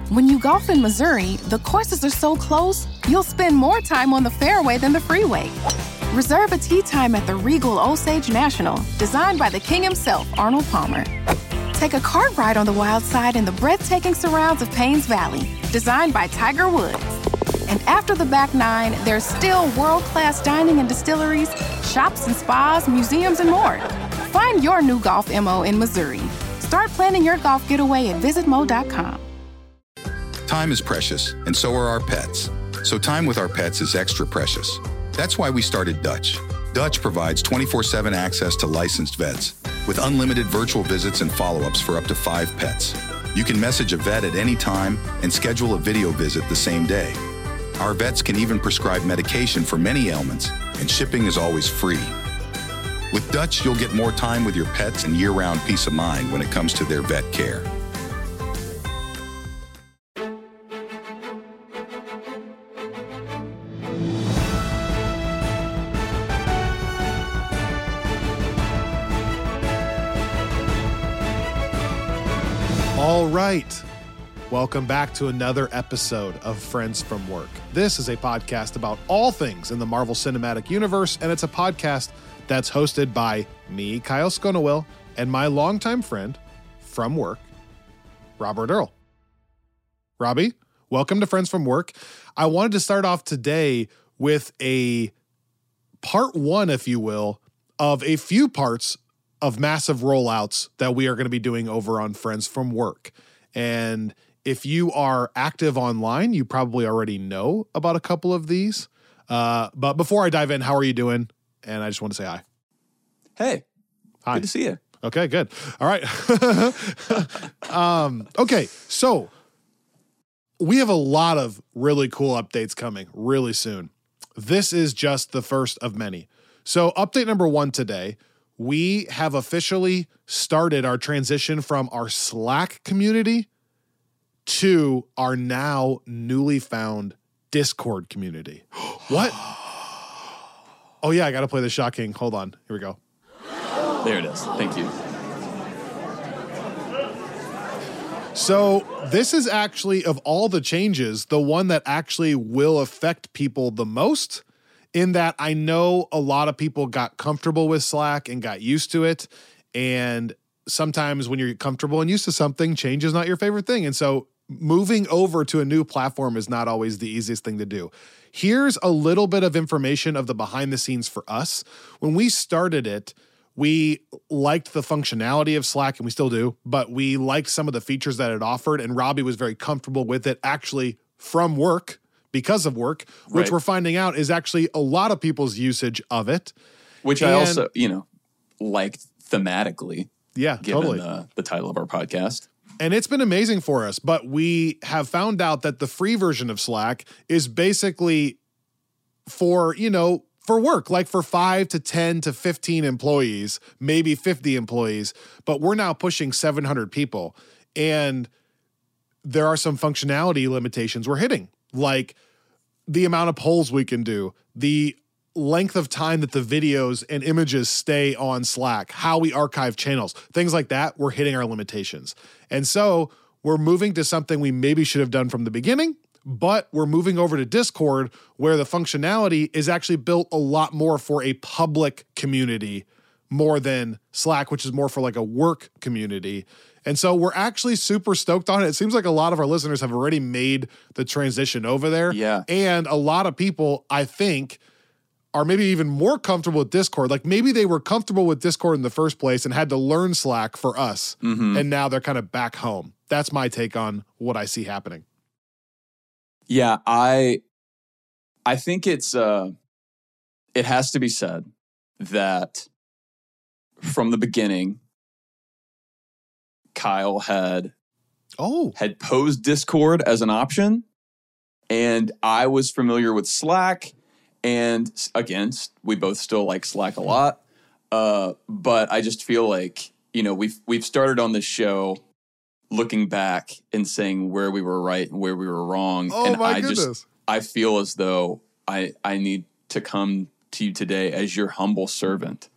When you golf in Missouri, the courses are so close, you'll spend more time on the fairway than the freeway. Reserve a tee time at the Regal Osage National, designed by the king himself, Arnold Palmer. Take a cart ride on the wild side in the breathtaking surrounds of Paynes Valley, designed by Tiger Woods. And after the back nine, there's still world-class dining and distilleries, shops and spas, museums, and more. Find your new golf MO in Missouri. Start planning your golf getaway at visitmo.com. Time is precious, and so are our pets. So time with our pets is extra precious. That's why we started Dutch. Dutch provides 24/7 access to licensed vets with unlimited virtual visits and follow-ups for up to 5 pets. You can message a vet at any time and schedule a video visit the same day. Our vets can even prescribe medication for many ailments, and shipping is always free. With Dutch, you'll get more time with your pets and year-round peace of mind when it comes to their vet care. All right. Welcome back to another episode of Friends from Work. This is a podcast about all things in the Marvel Cinematic Universe, and it's a podcast that's hosted by me, Kyle Sconowill, and my longtime friend from work, Robert Earl. Robbie, welcome to Friends from Work. I wanted to start off today with a part one, if you will, of a few parts of massive rollouts that we are going to be doing over on Friends from Work. And if you are active online, you probably already know about a couple of these. But before I dive in, how are you doing? And I just want to say hi. Hey. Hi. Good to see you. Okay, good. All right. Okay, so we have a lot of really cool updates coming really soon. This is just the first of many. So update number 1 today, we have officially started our transition from our Slack community to our now newly found Discord community. What? Oh yeah, I got to play the shocking. Hold on. Here we go. There it is. Thank you. So this is actually, of all the changes, the one that actually will affect people the most, in that I know a lot of people got comfortable with Slack and got used to it. And sometimes when you're comfortable and used to something, change is not your favorite thing. And so moving over to a new platform is not always the easiest thing to do. Here's a little bit of information of the behind the scenes for us. When we started it, we liked the functionality of Slack, and we still do, but we liked some of the features that it offered, and Robbie was very comfortable with it actually from work, because of work, which we're finding out is actually a lot of people's usage of it. Which I also, liked thematically. Yeah, given totally. The title of our podcast. And it's been amazing for us, but we have found out that the free version of Slack is basically for work, like for 5 to 10 to 15 employees, maybe 50 employees, but we're now pushing 700 people. And there are some functionality limitations we're hitting, like the amount of polls we can do, the length of time that the videos and images stay on Slack, how we archive channels, things like that. We're hitting our limitations. And so we're moving to something we maybe should have done from the beginning, but we're moving over to Discord, where the functionality is actually built a lot more for a public community more than Slack, which is more for like a work community. And so we're actually super stoked on it. It seems like a lot of our listeners have already made the transition over there. Yeah. And a lot of people, I think, are maybe even more comfortable with Discord. Like maybe they were comfortable with Discord in the first place and had to learn Slack for us. Mm-hmm. And now they're kind of back home. That's my take on what I see happening. Yeah, I think it has to be said that from the beginning, Kyle had posed Discord as an option, and I was familiar with Slack. And again, we both still like Slack a lot, but I just feel like we've started on this show looking back and saying where we were right and where we were wrong. Oh, and my goodness. I feel as though I need to come to you today as your humble servant,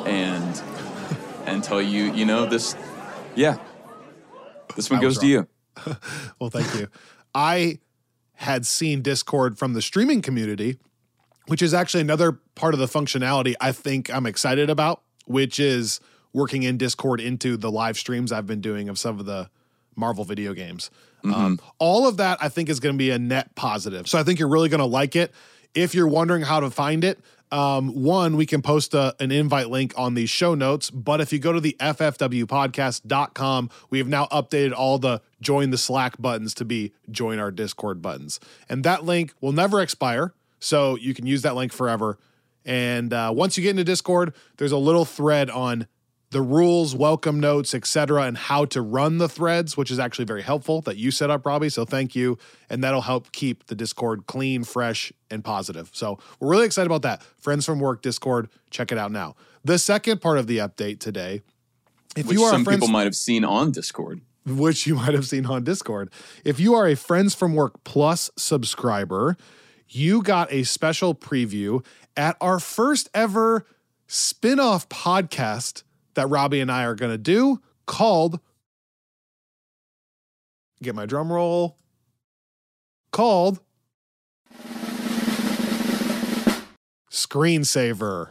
and tell you, this one goes to you. Well, thank you. I had seen Discord from the streaming community, which is actually another part of the functionality I think I'm excited about, which is working in Discord into the live streams I've been doing of some of the Marvel video games. All of that I think is going to be a net positive. So I think you're really going to like it. If you're wondering how to find it, one, we can post an invite link on the show notes, but if you go to the ffwpodcast.com, we have now updated all the join the Slack buttons to be join our Discord buttons. And that link will never expire, so you can use that link forever. And once you get into Discord, there's a little thread on the rules, welcome notes, etc., and how to run the threads, which is actually very helpful that you set up, Robbie. So thank you. And that'll help keep the Discord clean, fresh, and positive. So we're really excited about that. Friends from Work Discord, check it out now. The second part of the update today, which some people might have seen on Discord. Which you might have seen on Discord. If you are a Friends from Work Plus subscriber, you got a special preview at our first ever spin-off podcast that Robbie and I are going to do called, get my drum roll, called Screensaver.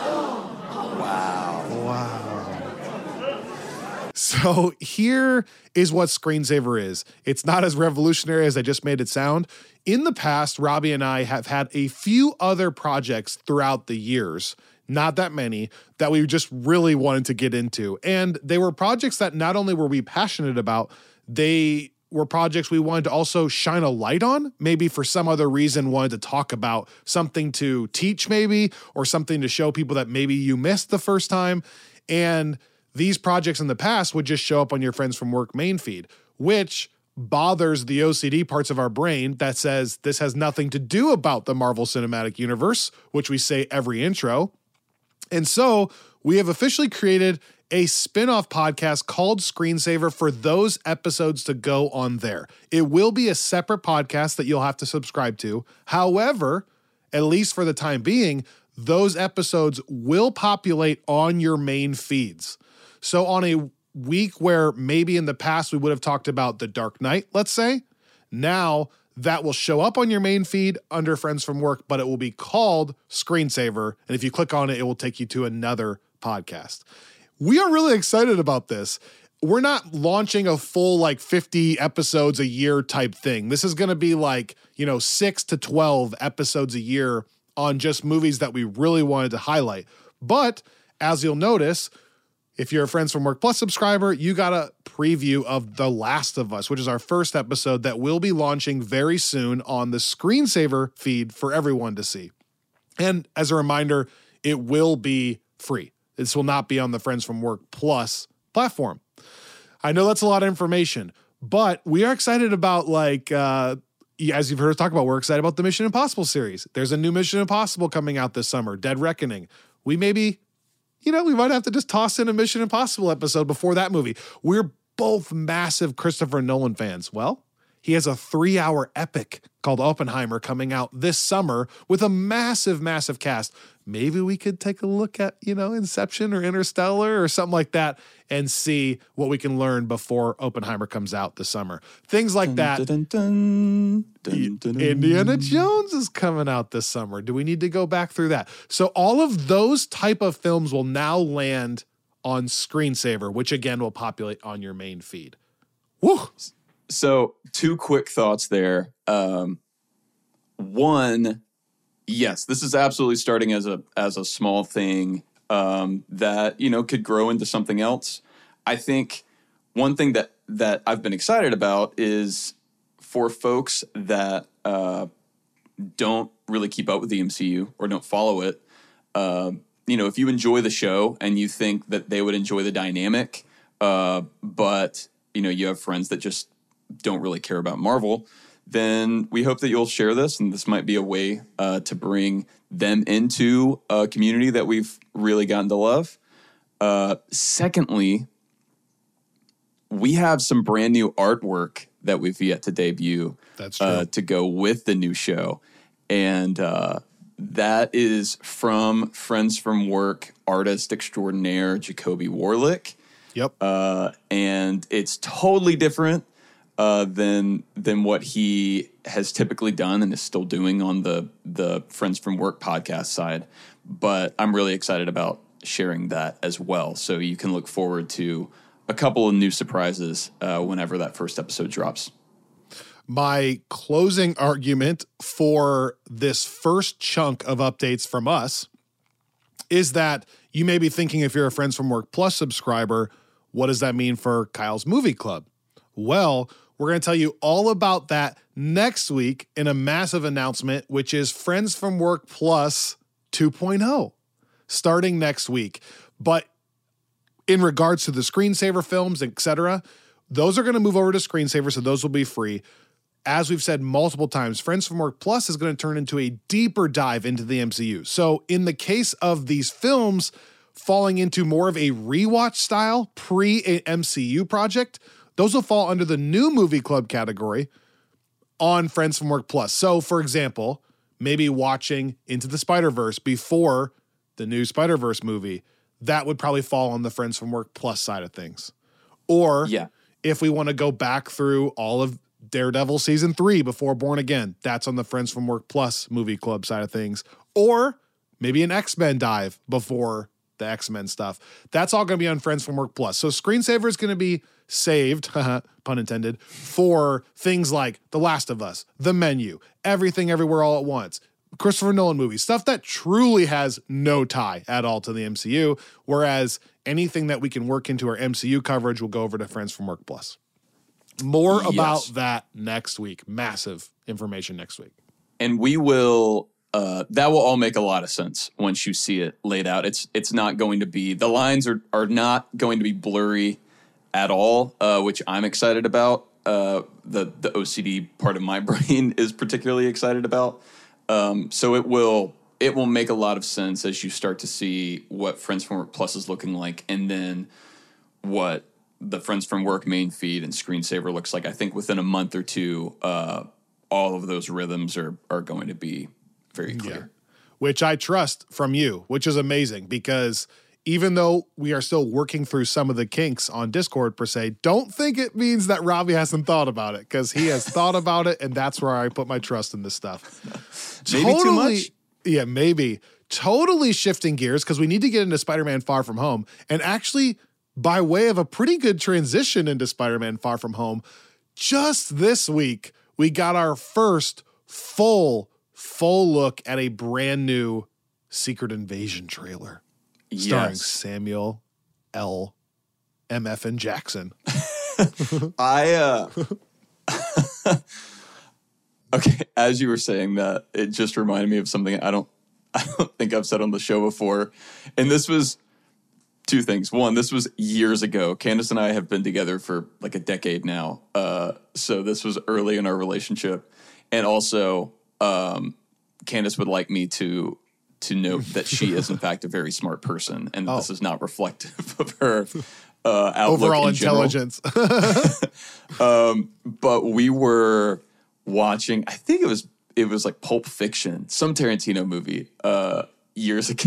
Wow. So here is what Screensaver is. It's not as revolutionary as I just made it sound. In the past, Robbie and I have had a few other projects throughout the years, not that many, that we just really wanted to get into. And they were projects that not only were we passionate about, they were projects we wanted to also shine a light on, maybe for some other reason wanted to talk about something to teach maybe, or something to show people that maybe you missed the first time. And these projects in the past would just show up on your Friends from Work main feed, which bothers the OCD parts of our brain that says this has nothing to do about the Marvel Cinematic Universe, which we say every intro. And so we have officially created a spin-off podcast called Screensaver for those episodes to go on there. It will be a separate podcast that you'll have to subscribe to. However, at least for the time being, those episodes will populate on your main feeds. So on a week where maybe in the past we would have talked about The Dark Knight, let's say, now that will show up on your main feed under Friends from Work, but it will be called Screensaver. And if you click on it, it will take you to another podcast. We are really excited about this. We're not launching a full 50 episodes a year type thing. This is going to be 6 to 12 episodes a year on just movies that we really wanted to highlight. But as you'll notice, if you're a Friends from Work Plus subscriber, you got a preview of The Last of Us, which is our first episode that will be launching very soon on the Screensaver feed for everyone to see. And as a reminder, it will be free. This will not be on the Friends from Work Plus platform. I know that's a lot of information, but we are excited about, as you've heard us talk about, we're excited about the Mission Impossible series. There's a new Mission Impossible coming out this summer, Dead Reckoning. We maybe, we might have to just toss in a Mission Impossible episode before that movie. We're both massive Christopher Nolan fans. Well, he has a 3-hour epic called Oppenheimer coming out this summer with a massive, massive cast. Maybe we could take a look at, Inception or Interstellar or something like that and see what we can learn before Oppenheimer comes out this summer. Things like that. Indiana Jones is coming out this summer. Do we need to go back through that? So all of those type of films will now land on Screensaver, which again will populate on your main feed. Woo! So 2 quick thoughts there. One, yes, this is absolutely starting as a small thing that could grow into something else. I think one thing that I've been excited about is for folks that don't really keep up with the MCU or don't follow it. If you enjoy the show and you think that they would enjoy the dynamic, but you have friends that just don't really care about Marvel, then we hope that you'll share this, and this might be a way to bring them into a community that we've really gotten to love. Secondly, we have some brand new artwork that we've yet to debut. That's true. To go with the new show. And that is from Friends from Work artist extraordinaire Jacoby Warlick. Yep. And it's totally different. than what he has typically done and is still doing on the Friends from Work podcast side. But I'm really excited about sharing that as well. So you can look forward to a couple of new surprises whenever that first episode drops. My closing argument for this first chunk of updates from us is that you may be thinking, if you're a Friends from Work Plus subscriber, what does that mean for Kyle's Movie Club? Well, we're going to tell you all about that next week in a massive announcement, which is Friends from Work Plus 2.0, starting next week. But in regards to the Screensaver films, etc., those are going to move over to Screensaver, so those will be free. As we've said multiple times, Friends from Work Plus is going to turn into a deeper dive into the MCU. So in the case of these films falling into more of a rewatch style pre-MCU project, those will fall under the new movie club category on Friends from Work Plus. So for example, maybe watching Into the Spider-Verse before the new Spider-Verse movie, that would probably fall on the Friends from Work Plus side of things. Or if we want to go back through all of Daredevil season 3 before Born Again, that's on the Friends from Work Plus movie club side of things. Or maybe an X-Men dive before the X-Men stuff. That's all going to be on Friends from Work Plus. So Screensaver is going to be saved, pun intended, for things like The Last of Us, The Menu, Everything Everywhere All at Once, Christopher Nolan movies, stuff that truly has no tie at all to the MCU, whereas anything that we can work into our MCU coverage will go over to Friends from Work Plus. More about that next week. Massive information next week. And we will, that will all make a lot of sense once you see it laid out. It's not going to be, the lines are not going to be blurry at all, which I'm excited about. The OCD part of my brain is particularly excited about. So it will make a lot of sense as you start to see what Friends from Work Plus is looking like, and then what the Friends from Work main feed and Screensaver looks like. I think within a month or two, all of those rhythms are going to be very clear. Yeah. Which I trust from you, which is amazing, because even though we are still working through some of the kinks on Discord per se, don't think it means that Robbie hasn't thought about it, because he has thought about it, and that's where I put my trust in this stuff. Maybe too much? Yeah, maybe. Totally shifting gears, because we need to get into Spider-Man Far From Home, and actually, by way of a pretty good transition into Spider-Man Far From Home, just this week, we got our first full look at a brand new Secret Invasion trailer. Starring Samuel L. MF Jackson. Okay, as you were saying that, it just reminded me of something I don't think I've said on the show before. And this was two things. One, this was years ago. Candace and I have been together for like a decade now. So this was early in our relationship. And also, Candace would like me to note that she is in fact a very smart person, and this is not reflective of her outlook overall in intelligence. But we were watching, I think it was like Pulp Fiction, some Tarantino movie years ago.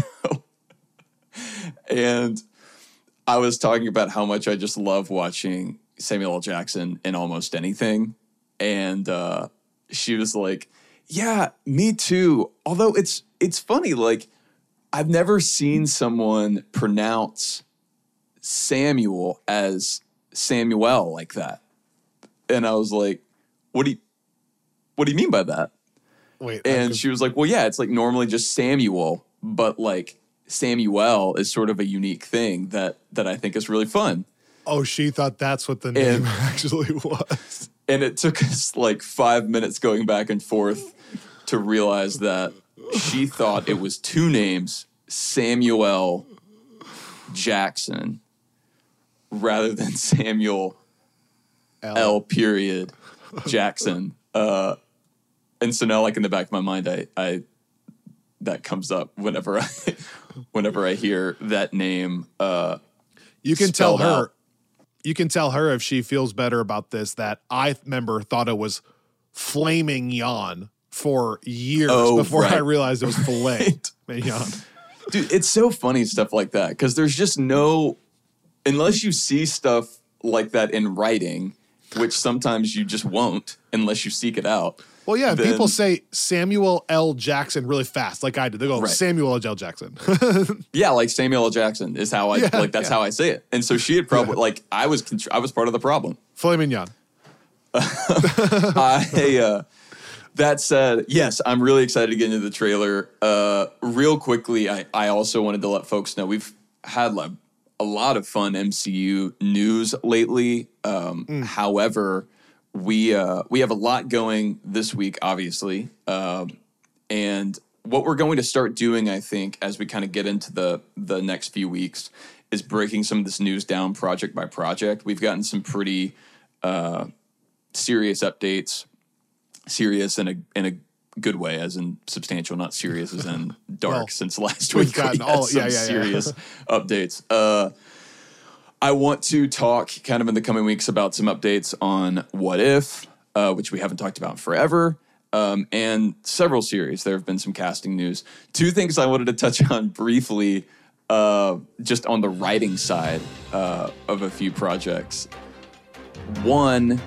And I was talking about how much I just love watching Samuel L. Jackson in almost anything. And she was like, yeah, me too. Although it's funny, like, I've never seen someone pronounce Samuel as Samuel like that. And I was like, what do you mean by that? Wait. And she was like, well, yeah, it's like normally just Samuel, but like Samuel is sort of a unique thing that I think is really fun. Oh, she thought that's what the name actually was. And it took us like 5 minutes going back and forth to realize that she thought it was two names, Samuel Jackson, rather than Samuel L. period Jackson. And so now, like, in the back of my mind, I that comes up whenever I hear that name. You can tell her. Out. You can tell her if she feels better about this that I remember thought it was Flaming Yawn for years before I realized it was Filet Mignon. Dude, it's so funny stuff like that, because there's just no, unless you see stuff like that in writing which sometimes you just won't unless you seek it out. Well, yeah, people say Samuel L. Jackson really fast, like I did. They go, Right. Samuel L. Jackson. Yeah, like Samuel L. Jackson is how that's how I say it. And so she had probably, like, I was part of the problem. Filet mignon. That said, yes, I'm really excited to get into the trailer. Real quickly, I also wanted to let folks know we've had like a lot of fun MCU news lately. However, we have a lot going this week, obviously. And what we're going to start doing, I think, as we kind of get into the next few weeks, is breaking some of this news down project by project. We've gotten some pretty serious updates. Serious in a good way, as in substantial, not serious as in dark. Since last week, gotten serious updates. I want to talk kind of in the coming weeks about some updates on What If, which we haven't talked about in forever, and several series. There have been some casting news. Two things I wanted to touch on briefly, just on the writing side of a few projects. One,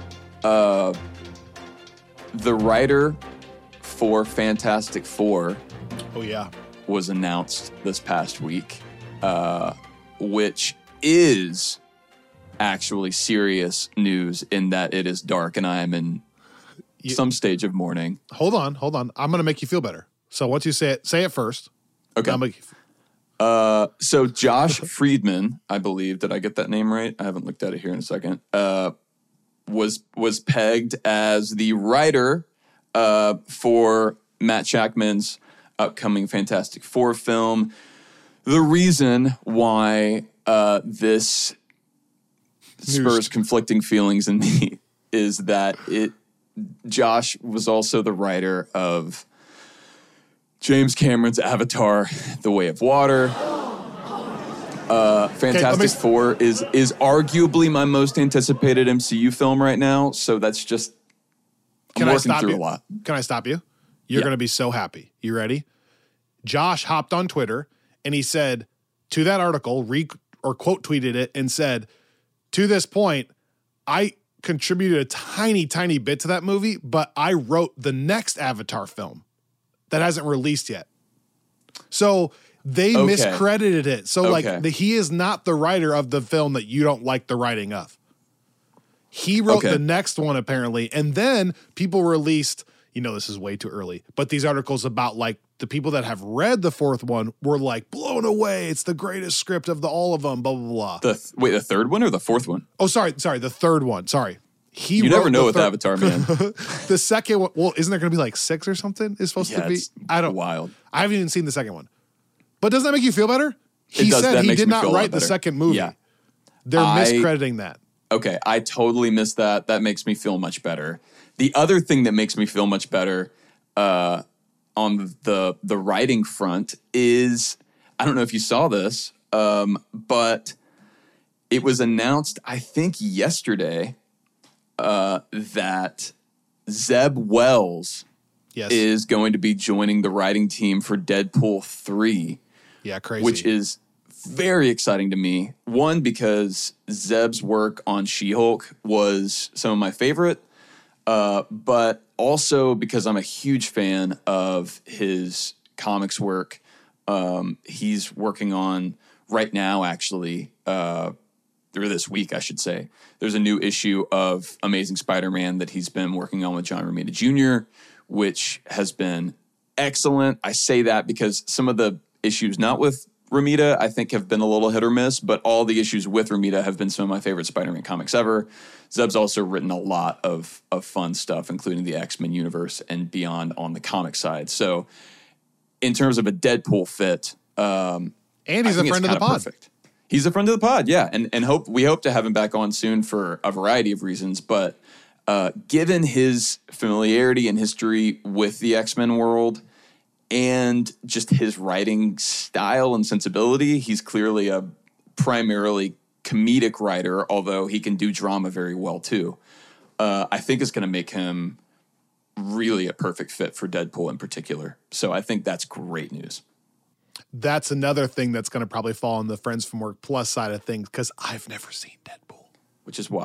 the writer for Fantastic Four was announced this past week, which is actually serious news in that it is dark and I am in some stage of mourning. Hold on. I'm going to make you feel better. So once you say it first. Okay. So Josh Friedman, I believe, did I get that name right? I haven't looked at it here in a second. Was pegged as the writer for Matt Shakman's upcoming Fantastic Four film. The reason why this spurs conflicting feelings in me is that Josh was also the writer of James Cameron's Avatar: The Way of Water. Fantastic Four is arguably my most anticipated MCU film right now, so that's just I'm working through a lot. Can I stop you? You're going to be so happy. You ready? Josh hopped on Twitter and he said to that article, quote tweeted it and said, to this point, I contributed a tiny, tiny bit to that movie, but I wrote the next Avatar film that hasn't released yet. So they miscredited it. So he is not the writer of the film that you don't like the writing of. He wrote the next one apparently. And then people released, this is way too early, but these articles about like the people that have read the fourth one were like blown away. It's the greatest script of all of them, blah, blah, blah. The third one or the fourth one? Oh, sorry. The third one. Sorry. You never know with Avatar, man. The second one, well, isn't there going to be like 6 or something? Is supposed to be? Wild. I haven't even seen the second one. But doesn't that make you feel better? He said he did not write the second movie. Yeah. They're miscrediting that. Okay, I totally missed that. That makes me feel much better. The other thing that makes me feel much better on the writing front is, I don't know if you saw this, but it was announced, I think yesterday, that Zeb Wells is going to be joining the writing team for Deadpool 3. Yeah, crazy. Which is very exciting to me. One, because Zeb's work on She-Hulk was some of my favorite, but also because I'm a huge fan of his comics work. He's working on, right now actually, or this week I should say, there's a new issue of Amazing Spider-Man that he's been working on with John Romita Jr., which has been excellent. I say that because some of the issues not with Romita, I think, have been a little hit or miss, but all the issues with Romita have been some of my favorite Spider-Man comics ever. Zeb's also written a lot of fun stuff, including the X-Men universe and beyond on the comic side. So in terms of a Deadpool fit, and he's a friend of the pod. Perfect. He's a friend of the pod, yeah. And we hope to have him back on soon for a variety of reasons. But given his familiarity and history with the X-Men world and just his writing style and sensibility, he's clearly a primarily comedic writer, although he can do drama very well too. I think it's going to make him really a perfect fit for Deadpool in particular. So I think that's great news. That's another thing that's going to probably fall on the Friends from Work Plus side of things, because I've never seen Deadpool. Which is wild.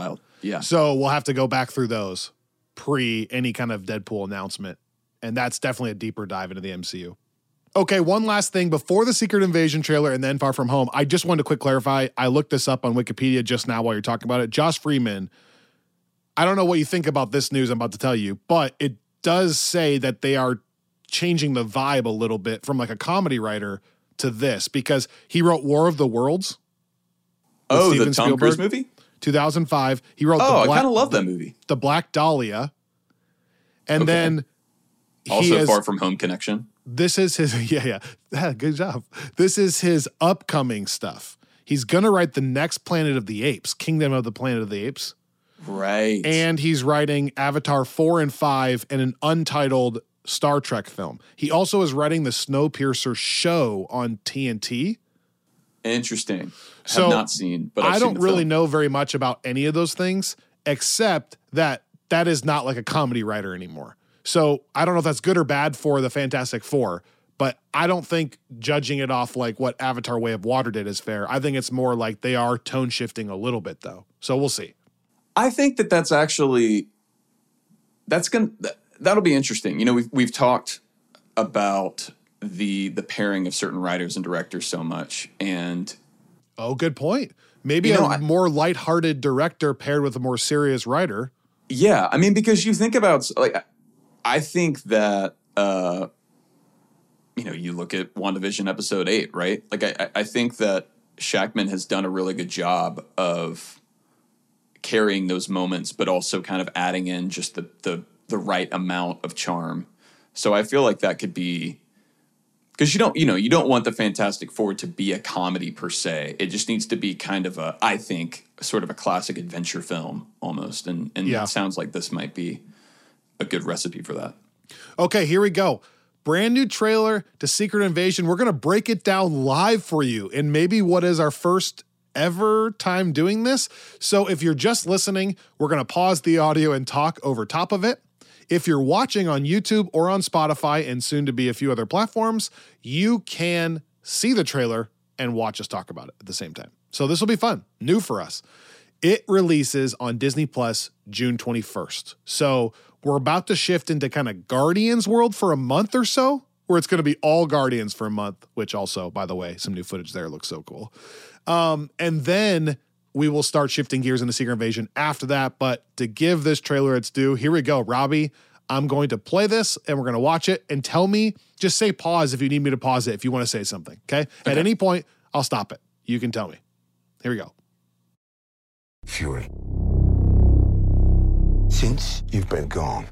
Yeah. So we'll have to go back through those pre any kind of Deadpool announcement. And that's definitely a deeper dive into the MCU. Okay, one last thing before the Secret Invasion trailer and then Far From Home. I just wanted to quick clarify. I looked this up on Wikipedia just now while you're talking about it. Josh Freeman, I don't know what you think about this news I'm about to tell you, but it does say that they are changing the vibe a little bit from like a comedy writer to this because he wrote War of the Worlds. Oh, the Tom Cruise movie? 2005. He wrote I kind of love that movie. The Black Dahlia. And then also Far From Home connection. This is his, good job. This is his upcoming stuff. He's going to write the next Planet of the Apes, Kingdom of the Planet of the Apes. Right. And he's writing Avatar 4 and 5 and an untitled Star Trek film. He also is writing the Snowpiercer show on TNT. Interesting. Have not seen, but I don't really know very much about any of those things, except that is not like a comedy writer anymore. So I don't know if that's good or bad for the Fantastic Four, but I don't think judging it off like what Avatar Way of Water did is fair. I think it's more like they are tone shifting a little bit though. So we'll see. I think that'll be interesting. You know, we've talked about the pairing of certain writers and directors so much, and good point. Maybe a more lighthearted director paired with a more serious writer. Yeah, I mean, because you think about like, I think that you look at WandaVision episode 8, right? Like, I think that Shackman has done a really good job of carrying those moments, but also kind of adding in just the right amount of charm. So I feel like that could be, because you don't want the Fantastic Four to be a comedy per se. It just needs to be kind of I think, sort of a classic adventure film almost. And it sounds like this might be a good recipe for that. Okay, here we go. Brand new trailer to Secret Invasion. We're going to break it down live for you in maybe what is our first ever time doing this. So if you're just listening, we're going to pause the audio and talk over top of it. If you're watching on YouTube or on Spotify and soon to be a few other platforms, you can see the trailer and watch us talk about it at the same time. So this will be fun, new for us. It releases on Disney Plus June 21st. So we're about to shift into kind of Guardians world for a month or so, where it's going to be all Guardians for a month, which also, by the way, some new footage there looks so cool. And then we will start shifting gears into Secret Invasion after that. But to give this trailer its due, here we go. Robbie, I'm going to play this and we're going to watch it, and tell me, just say pause if you need me to pause it if you want to say something, okay? At any point, I'll stop it. You can tell me. Here we go. Fury, since you've been gone.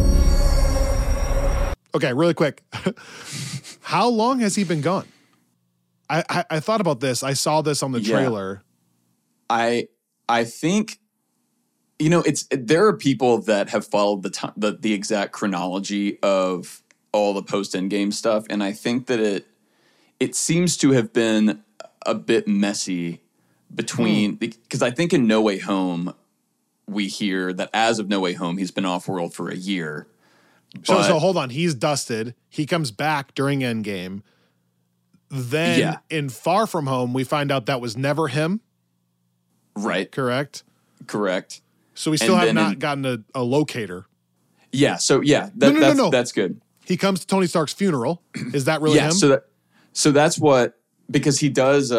Okay, really quick. How long has he been gone? I thought about this. I saw this on the trailer. I think, there are people that have followed the exact chronology of all the post-Endgame stuff, and I think that it seems to have been a bit messy between, because I think in No Way Home, we hear that as of No Way Home, he's been off-world for a year. So hold on. He's dusted. He comes back during Endgame. Then in Far From Home, we find out that was never him. Right. Correct? Correct. So we still have not gotten a locator. Yeah. So No. That's good. He comes to Tony Stark's funeral. Is that really him? So that's what, because he does.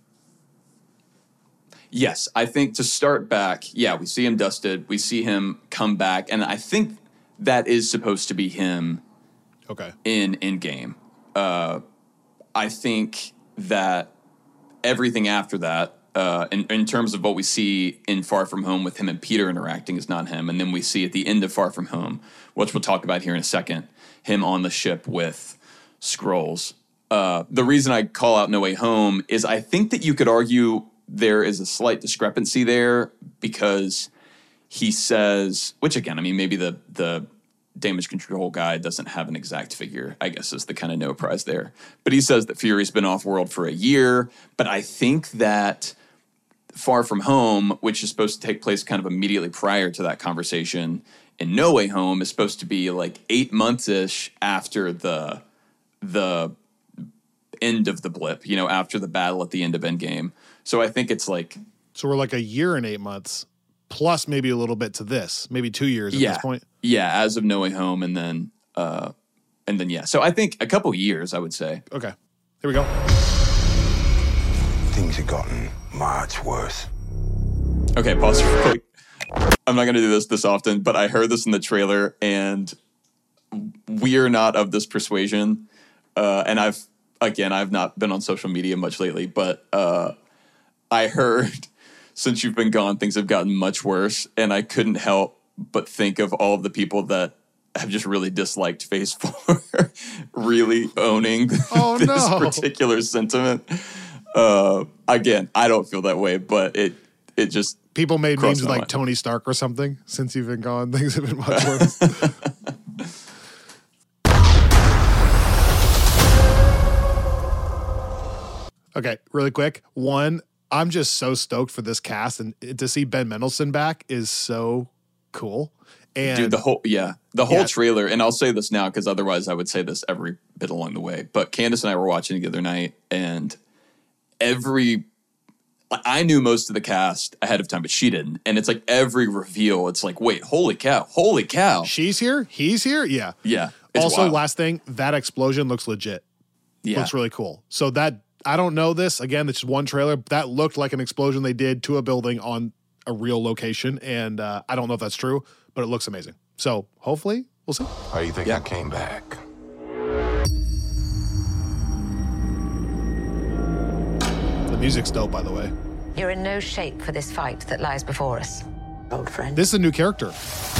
Yes, I think to start back, we see him dusted. We see him come back, and I think that is supposed to be him. Okay. In Endgame. I think that everything after that, in terms of what we see in Far From Home with him and Peter interacting, is not him. And then we see at the end of Far From Home, which we'll talk about here in a second, him on the ship with Skrulls. The reason I call out No Way Home is I think that you could argue there is a slight discrepancy there, because he says, which again, I mean, maybe the damage control guy doesn't have an exact figure, I guess is the kind of no prize there. But he says that Fury's been off-world for a year. But I think that Far From Home, which is supposed to take place kind of immediately prior to that conversation, in No Way Home is supposed to be like 8 months-ish after the end of the blip, after the battle at the end of Endgame. So I think it's like... So we're like a year and 8 months plus maybe a little bit to this, maybe 2 years at this point. Yeah, as of No Way Home, and then yeah. So I think a couple years, I would say. Okay, here we go. Things have gotten much worse. Okay, pause real quick. I'm not going to do this often, but I heard this in the trailer, and we are not of this persuasion. And I've not been on social media much lately, but I heard since you've been gone, things have gotten much worse, and I couldn't help but think of all of the people that have just really disliked Phase 4 really owning this particular sentiment. Again, I don't feel that way, but it just people made memes like Tony Stark or something. Since you've been gone, things have been much worse. Okay, really quick. One, I'm just so stoked for this cast, and to see Ben Mendelsohn back is so cool. And dude, the whole trailer, and I'll say this now because otherwise I would say this every bit along the way. But Candace and I were watching it the other night, and I knew most of the cast ahead of time, but she didn't. And it's like every reveal, it's like, wait, holy cow. She's here? He's here? Yeah. Yeah. Also, wild. last thing, that explosion looks legit. Yeah. Looks really cool. So that, I don't know this. Again, it's just one trailer. That looked like an explosion they did to a building on a real location. And I don't know if that's true, but it looks amazing. So hopefully, we'll see. How you think I came back? The music's dope, by the way. You're in no shape for this fight that lies before us, old friend. This is a new character.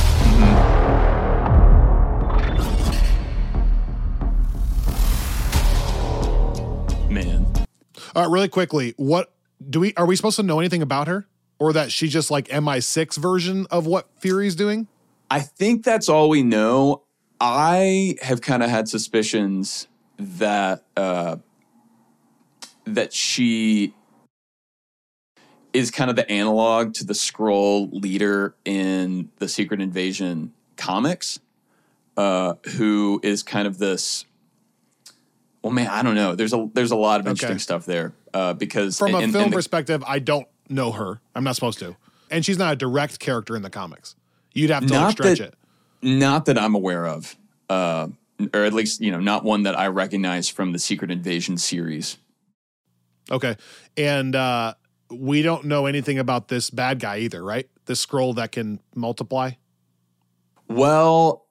Man. Really quickly, are we supposed to know anything about her? Or that she's just like MI6 version of what Fury's doing? I think that's all we know. I have kind of had suspicions that that she is kind of the analog to the Skrull leader in the Secret Invasion comics, who is kind of this. Well, man, I don't know. There's a lot of interesting stuff there because from a film perspective, I don't know her. I'm not supposed to, and she's not a direct character in the comics. You'd have to stretch it. Not that I'm aware of, or at least not one that I recognize from the Secret Invasion series. Okay, and we don't know anything about this bad guy either, right? This Skrull that can multiply. Well,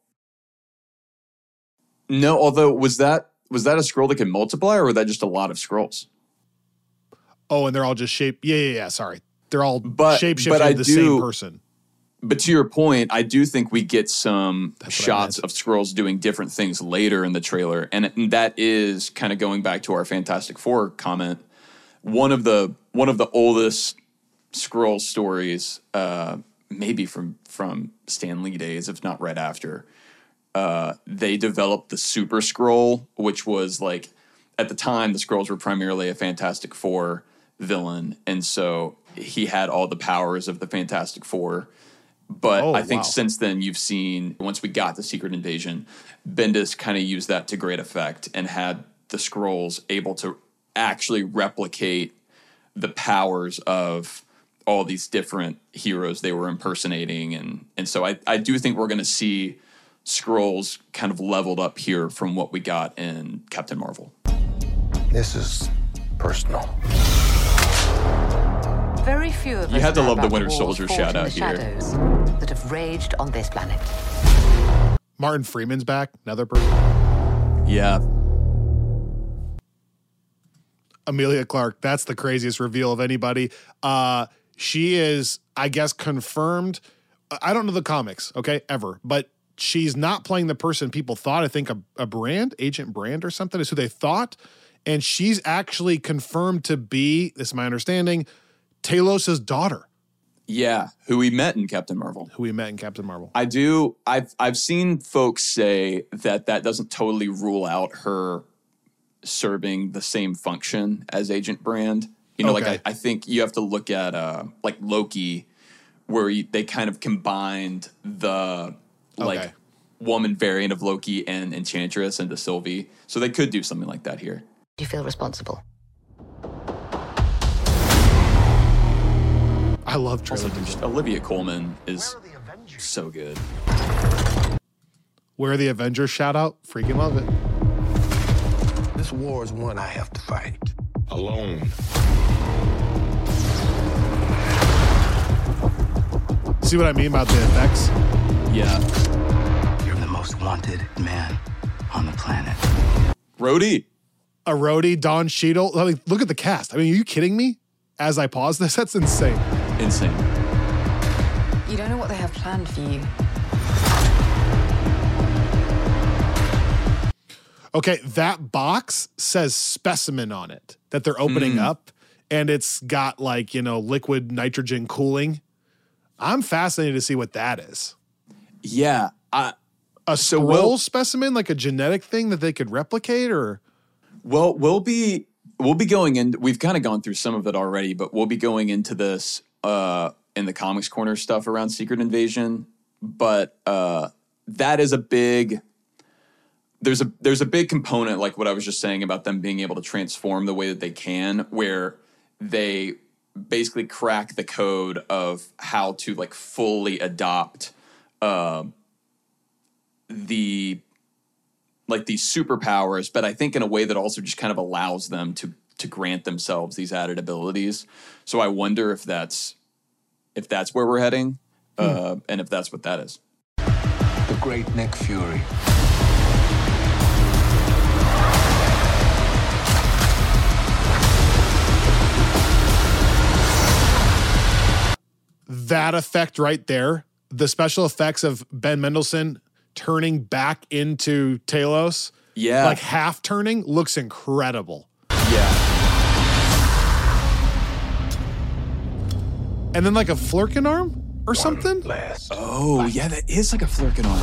no. Although was that a Skrull that can multiply, or were that just a lot of Skrulls? Oh, and they're all just shape. Yeah. Sorry, they're all shape-shifted the same person. But to your point, I do think we get some shots of Skrulls doing different things later in the trailer, and that is kind of going back to our Fantastic Four comment. One of the oldest Skrull stories, maybe from Stan Lee days, if not right after. They developed the Super Skrull, which was like at the time the Skrulls were primarily a Fantastic Four villain, and so he had all the powers of the Fantastic Four. But I think since then you've seen, once we got the Secret Invasion, Bendis kind of used that to great effect and had the Skrulls able to actually replicate the powers of all these different heroes they were impersonating. And so I do think we're going to see Skrulls kind of leveled up here from what we got in Captain Marvel. This is personal. Very few of us you had to know love the about Winter wars Soldier fought shout in out the here. shadows that have raged on this planet. Martin Freeman's back, another person. Yeah. Emilia Clarke, that's the craziest reveal of anybody. She is, I guess, confirmed. I don't know the comics, okay, ever, but she's not playing the person people thought. I think a Brand, Agent Brand or something is who they thought. And she's actually confirmed to be, this is my understanding, Talos' daughter. Yeah, who we met in Captain Marvel. I've seen folks say that doesn't totally rule out her serving the same function as Agent Brand. Like I think you have to look at like Loki, where they kind of combined the woman variant of Loki and Enchantress into Sylvie. So they could do something like that here. Do you feel responsible? I love Also, trailer just Olivia Colman is so good. Where the Avengers shout out, freaking love it. This war is one I have to fight. Alone. See what I mean about the effects? Yeah. You're the most wanted man on the planet. Rhodey. A Rhodey, Don Cheadle. I mean, look at the cast. I mean, are you kidding me? As I pause this, that's insane. Insane. You don't know what they have planned for you. Okay, that box says specimen on it that they're opening up, and it's got like, liquid nitrogen cooling. I'm fascinated to see what that is. Yeah. A scroll specimen, like a genetic thing that they could replicate, or? Well, we'll be going in. We've kind of gone through some of it already, but we'll be going into this in the Comics Corner stuff around Secret Invasion. But that is a big. There's a big component, like what I was just saying about them being able to transform the way that they can, where they basically crack the code of how to like fully adopt these superpowers, but I think in a way that also just kind of allows them to grant themselves these added abilities. So I wonder if that's where we're heading, and if that's what that is. The great Nick Fury. That effect right there, the special effects of Ben Mendelsohn turning back into Talos, like half turning, looks incredible. Yeah. And then like a Flurkin arm or something? Oh, yeah, that is like a Flurkin arm.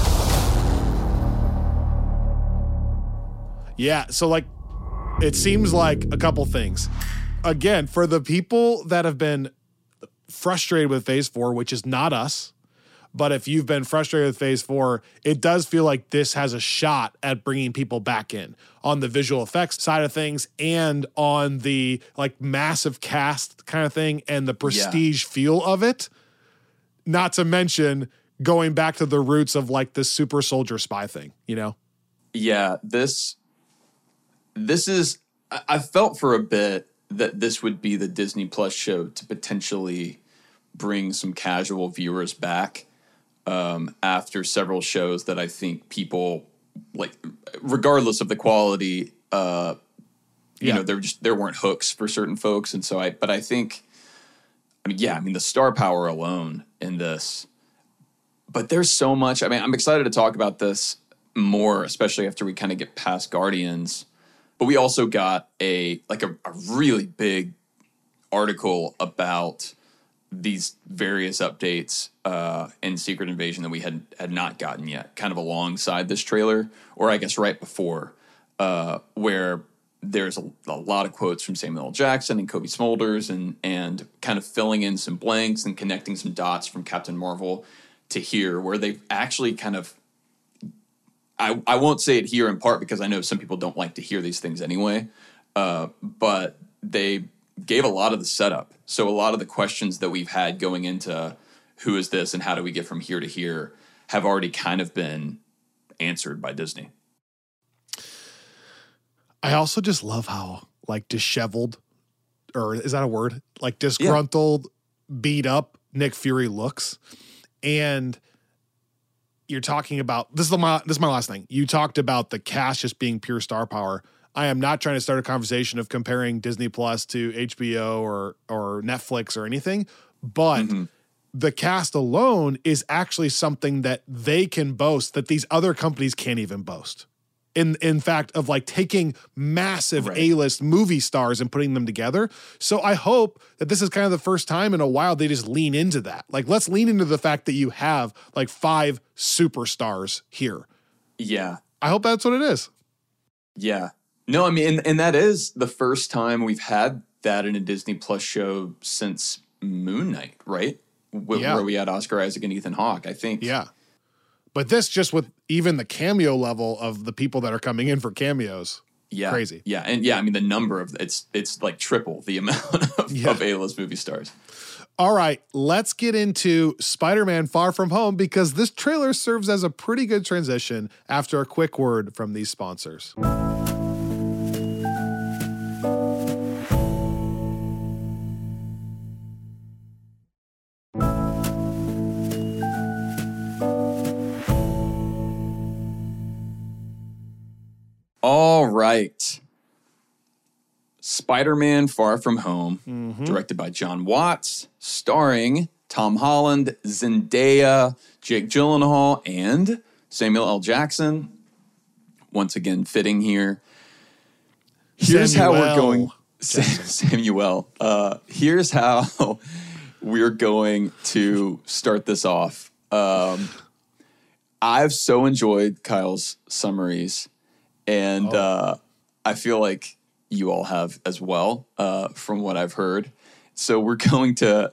Yeah, so like it seems like a couple things. Again, for the people that have been frustrated with Phase 4, which is not us, but if you've been frustrated with Phase 4, it does feel like this has a shot at bringing people back in on the visual effects side of things and on the like massive cast kind of thing and the prestige feel of it. Not to mention going back to the roots of like this super soldier spy thing, Yeah, this is, I felt for a bit that this would be the Disney Plus show to potentially bring some casual viewers back after several shows that I think people, like, regardless of the quality, there weren't hooks for certain folks. And so I think the star power alone in this, but there's so much. I mean, I'm excited to talk about this more, especially after we kind of get past Guardians. But we also got a really big article about these various updates in Secret Invasion that we had not gotten yet, kind of alongside this trailer, or I guess right before, where there's a lot of quotes from Samuel L. Jackson and Kobe Smulders and kind of filling in some blanks and connecting some dots from Captain Marvel to here, where they've actually kind of, I won't say it here in part because I know some people don't like to hear these things anyway, but they gave a lot of the setup. So a lot of the questions that we've had going into who is this and how do we get from here to here have already kind of been answered by Disney. I also just love how like disheveled, or is that a word? Like disgruntled, beat up Nick Fury looks. And you're talking about, this is my last thing. You talked about the cast just being pure star power. I am not trying to start a conversation of comparing Disney Plus to HBO or Netflix or anything, but the cast alone is actually something that they can boast that these other companies can't even boast. In fact, of like taking massive A-list movie stars and putting them together. So I hope that this is kind of the first time in a while they just lean into that. Like, let's lean into the fact that you have like 5 superstars here. Yeah. I hope that's what it is. Yeah. No, I mean, and that is the first time we've had that in a Disney Plus show since Moon Knight, right? Where we had Oscar Isaac and Ethan Hawke, I think. Yeah. But this just with even the cameo level of the people that are coming in for cameos. Yeah. Crazy. Yeah. And yeah, I mean, the number of it's like triple the amount of A-list movie stars. All right, let's get into Spider-Man Far From Home because this trailer serves as a pretty good transition after a quick word from these sponsors. All right. Spider-Man Far From Home, directed by John Watts, starring Tom Holland, Zendaya, Jake Gyllenhaal, and Samuel L. Jackson. Once again, fitting here. Here's how we're going. Samuel. Here's how we're going to start this off. I've so enjoyed Kyle's summaries, and I feel like you all have as well, from what I've heard. So we're going to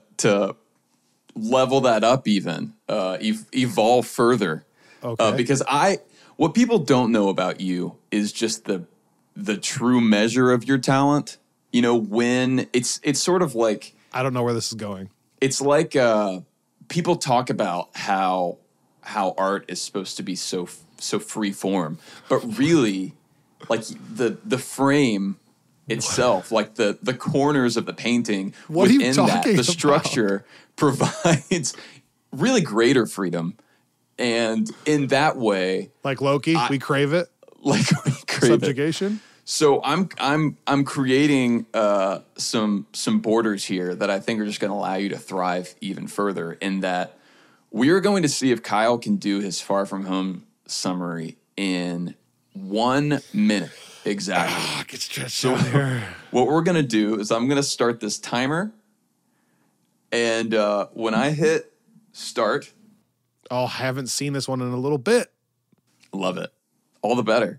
level that up even, evolve further. Okay. Because what people don't know about you is just the true measure of your talent. You know, when it's sort of like, I don't know where this is going. It's like people talk about how art is supposed to be so free form, but really, like the frame itself, like the corners of the painting, what within are you talking that, the structure provides really greater freedom. And in that way, like Loki, we crave it. Like we crave subjugation. It. So I'm creating some borders here that I think are just going to allow you to thrive even further. In that, we are going to see if Kyle can do his Far From Home summary in 1 minute exactly. Get stretched out here. What we're going to do is I'm going to start this timer, and when I hit start. Oh, I haven't seen this one in a little bit. Love it. All the better.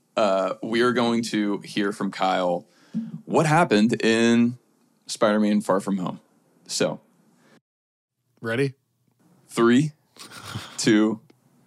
We are going to hear from Kyle what happened in Spider-Man Far From Home. So. Ready? 3, 2,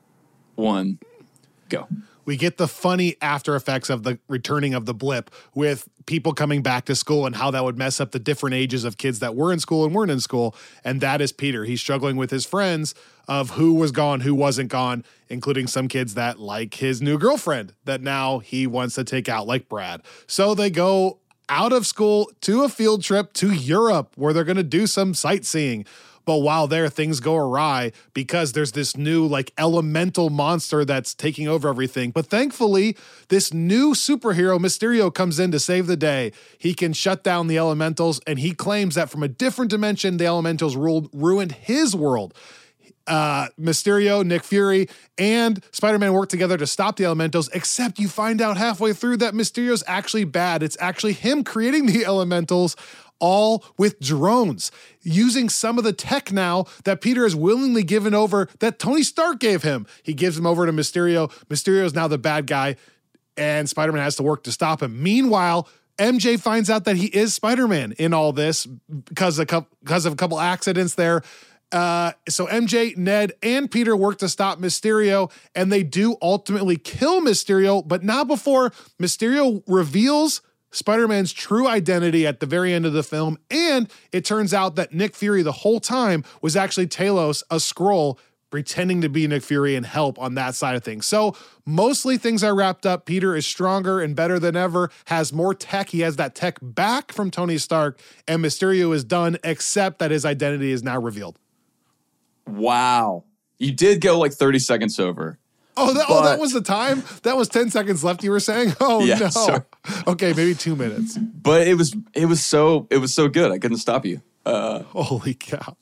1, go. We get the funny after effects of the returning of the blip with people coming back to school and how that would mess up the different ages of kids that were in school and weren't in school. And that is Peter. He's struggling with his friends of who was gone, who wasn't gone, including some kids that like his new girlfriend that now he wants to take out, like Brad. So they go out of school to a field trip to Europe where they're going to do some sightseeing. But while there, things go awry because there's this new like elemental monster that's taking over everything. But thankfully, this new superhero, Mysterio, comes in to save the day. He can shut down the elementals, and he claims that from a different dimension, the elementals ruined his world. Mysterio, Nick Fury, and Spider-Man work together to stop the elementals, except you find out halfway through that Mysterio's actually bad. It's actually him creating the elementals, all with drones, using some of the tech now that Peter has willingly given over that Tony Stark gave him. He gives him over to Mysterio. Mysterio is now the bad guy, and Spider-Man has to work to stop him. Meanwhile, MJ finds out that he is Spider-Man in all this because of a couple accidents there. So MJ, Ned, and Peter work to stop Mysterio, and they do ultimately kill Mysterio, but not before Mysterio reveals Spider-Man's true identity at the very end of the film, and it turns out that Nick Fury the whole time was actually Talos, a Skrull, pretending to be Nick Fury and help on that side of things. So mostly things are wrapped up. Peter is stronger and better than ever, has more tech. He has that tech back from Tony Stark, and Mysterio is done, except that his identity is now revealed. Wow. You did go like 30 seconds over. That was the time? That was 10 seconds left, you were saying? Oh, yeah, no. Sorry. Okay, maybe 2 minutes. But it was so good. I couldn't stop you. Holy cow.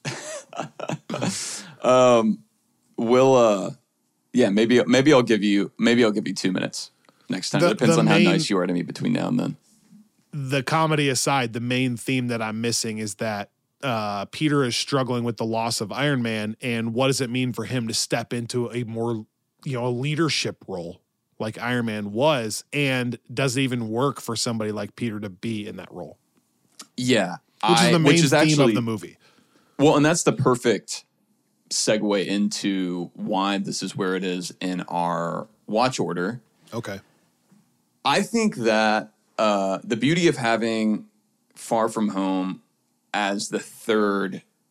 Maybe I'll give you 2 minutes next time. It depends on how nice you are to me between now and then. The comedy aside, the main theme that I'm missing is that Peter is struggling with the loss of Iron Man, and what does it mean for him to step into a more a leadership role like Iron Man was, and does it even work for somebody like Peter to be in that role? Yeah. Which is the main theme of the movie. Well, and that's the perfect segue into why this is where it is in our watch order. Okay. I think that the beauty of having Far From Home as the third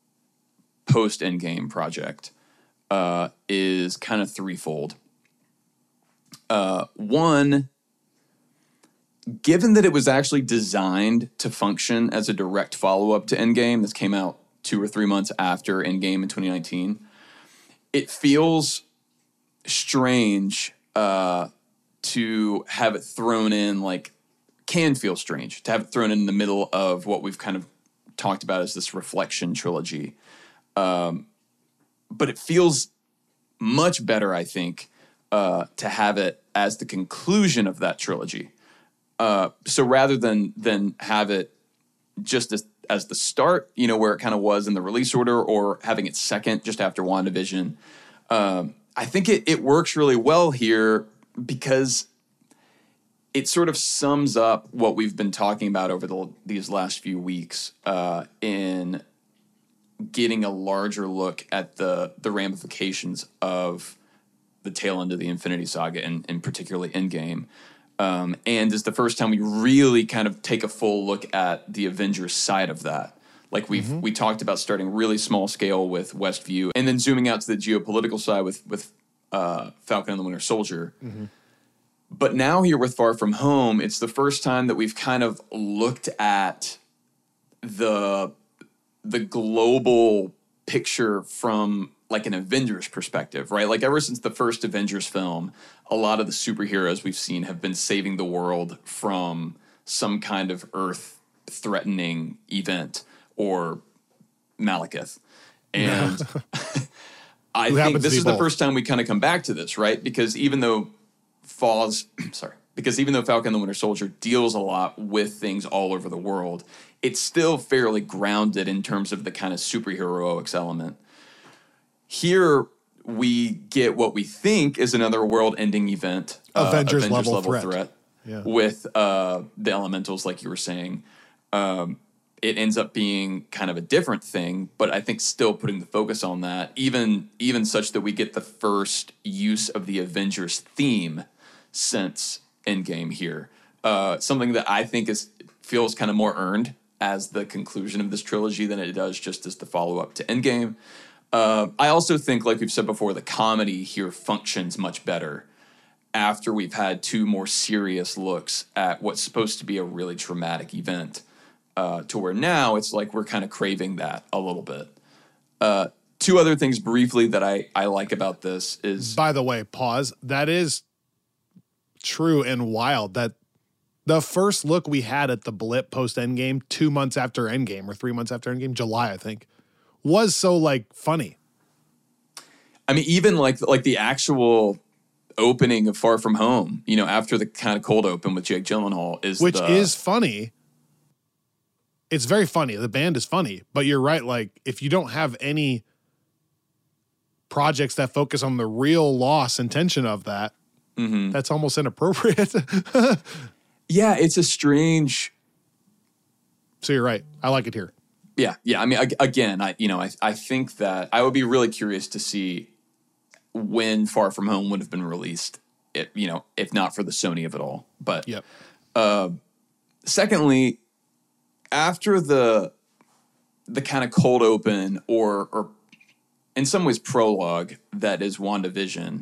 post-Endgame project is kind of threefold. One, given that it was actually designed to function as a direct follow-up to Endgame, this came out 2 or 3 months after Endgame in 2019, it feels strange to have it thrown in, like, can feel strange to have it thrown in the middle of what we've kind of talked about as this reflection trilogy. But it feels much better, I think, to have it as the conclusion of that trilogy. So rather than have it just as the start, you know, where it kind of was in the release order, or having it second just after WandaVision, I think it works really well here because it sort of sums up what we've been talking about over these last few weeks in getting a larger look at the ramifications of the tail end of the Infinity Saga, and particularly Endgame. And it's the first time we really kind of take a full look at the Avengers side of that. Like we talked about starting really small scale with Westview, and then zooming out to the geopolitical side with Falcon and the Winter Soldier. Mm-hmm. But now here with Far From Home, it's the first time that we've kind of looked at the global picture from like an Avengers perspective, right? Like ever since the first Avengers film, a lot of the superheroes we've seen have been saving the world from some kind of Earth-threatening event or Malekith. And I think this is the first time we kind of come back to this, right? Because even though Falcon and the Winter Soldier deals a lot with things all over the world, it's still fairly grounded in terms of the kind of superheroics element. Here we get what we think is another world-ending event, Avengers level threat. Yeah. With the elementals, like you were saying. It ends up being kind of a different thing, but I think still putting the focus on that, even such that we get the first use of the Avengers theme since Endgame here. Something that I think feels kind of more earned as the conclusion of this trilogy than it does just as the follow-up to Endgame. I also think, like we've said before, the comedy here functions much better after we've had 2 more serious looks at what's supposed to be a really traumatic event, to where now it's like we're kind of craving that a little bit. 2 other things briefly that I like about this is... By the way, pause. That is true and wild that the first look we had at the blip post-Endgame 2 months after Endgame or 3 months after Endgame, July, I think, was so, like, funny. I mean, even like the actual opening of Far From Home, you know, after the kind of cold open with Jake Gyllenhaal is funny. It's very funny. The band is funny, but you're right. Like, if you don't have any projects that focus on the real loss and tension of that, that's almost inappropriate. Yeah, it's a strange. So you're right. I like it here. Yeah. I mean, again, I think that I would be really curious to see when Far From Home would have been released, if not for the Sony of it all. But yep. Secondly, after the kind of cold open or in some ways prologue that is WandaVision,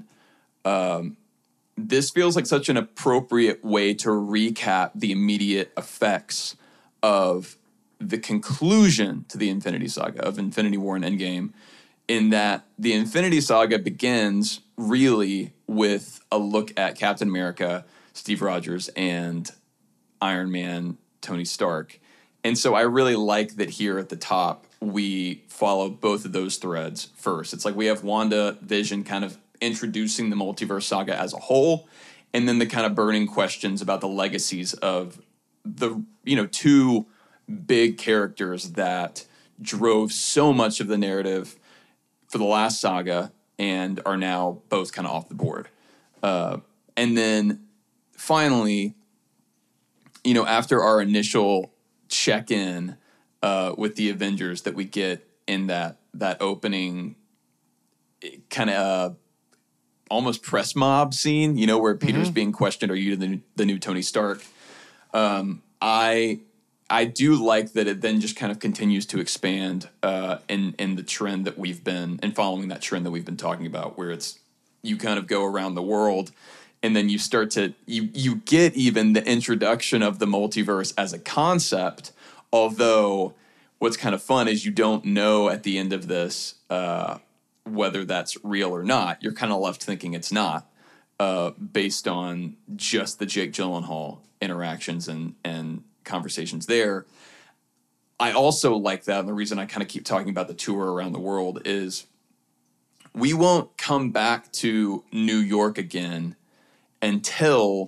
this feels like such an appropriate way to recap the immediate effects of the conclusion to the Infinity Saga, of Infinity War and Endgame, in that the Infinity Saga begins really with a look at Captain America, Steve Rogers, and Iron Man, Tony Stark. And so I really like that here at the top, we follow both of those threads first. It's like we have WandaVision kind of introducing the multiverse saga as a whole, and then the kind of burning questions about the legacies of the, 2 big characters that drove so much of the narrative for the last saga and are now both kind of off the board. And then finally, after our initial check-in with the Avengers that we get in that opening kind of almost press mob scene, where Peter's being questioned, are you the new Tony Stark? I I do like that it then just kind of continues to expand in the trend that we've been, and following that trend that we've been talking about, where it's you kind of go around the world and then you start to, you get even the introduction of the multiverse as a concept, although what's kind of fun is you don't know at the end of this whether that's real or not. You're kind of left thinking it's not, based on just the Jake Gyllenhaal interactions and conversations there. I also like that, and the reason I kind of keep talking about the tour around the world is we won't come back to New York again until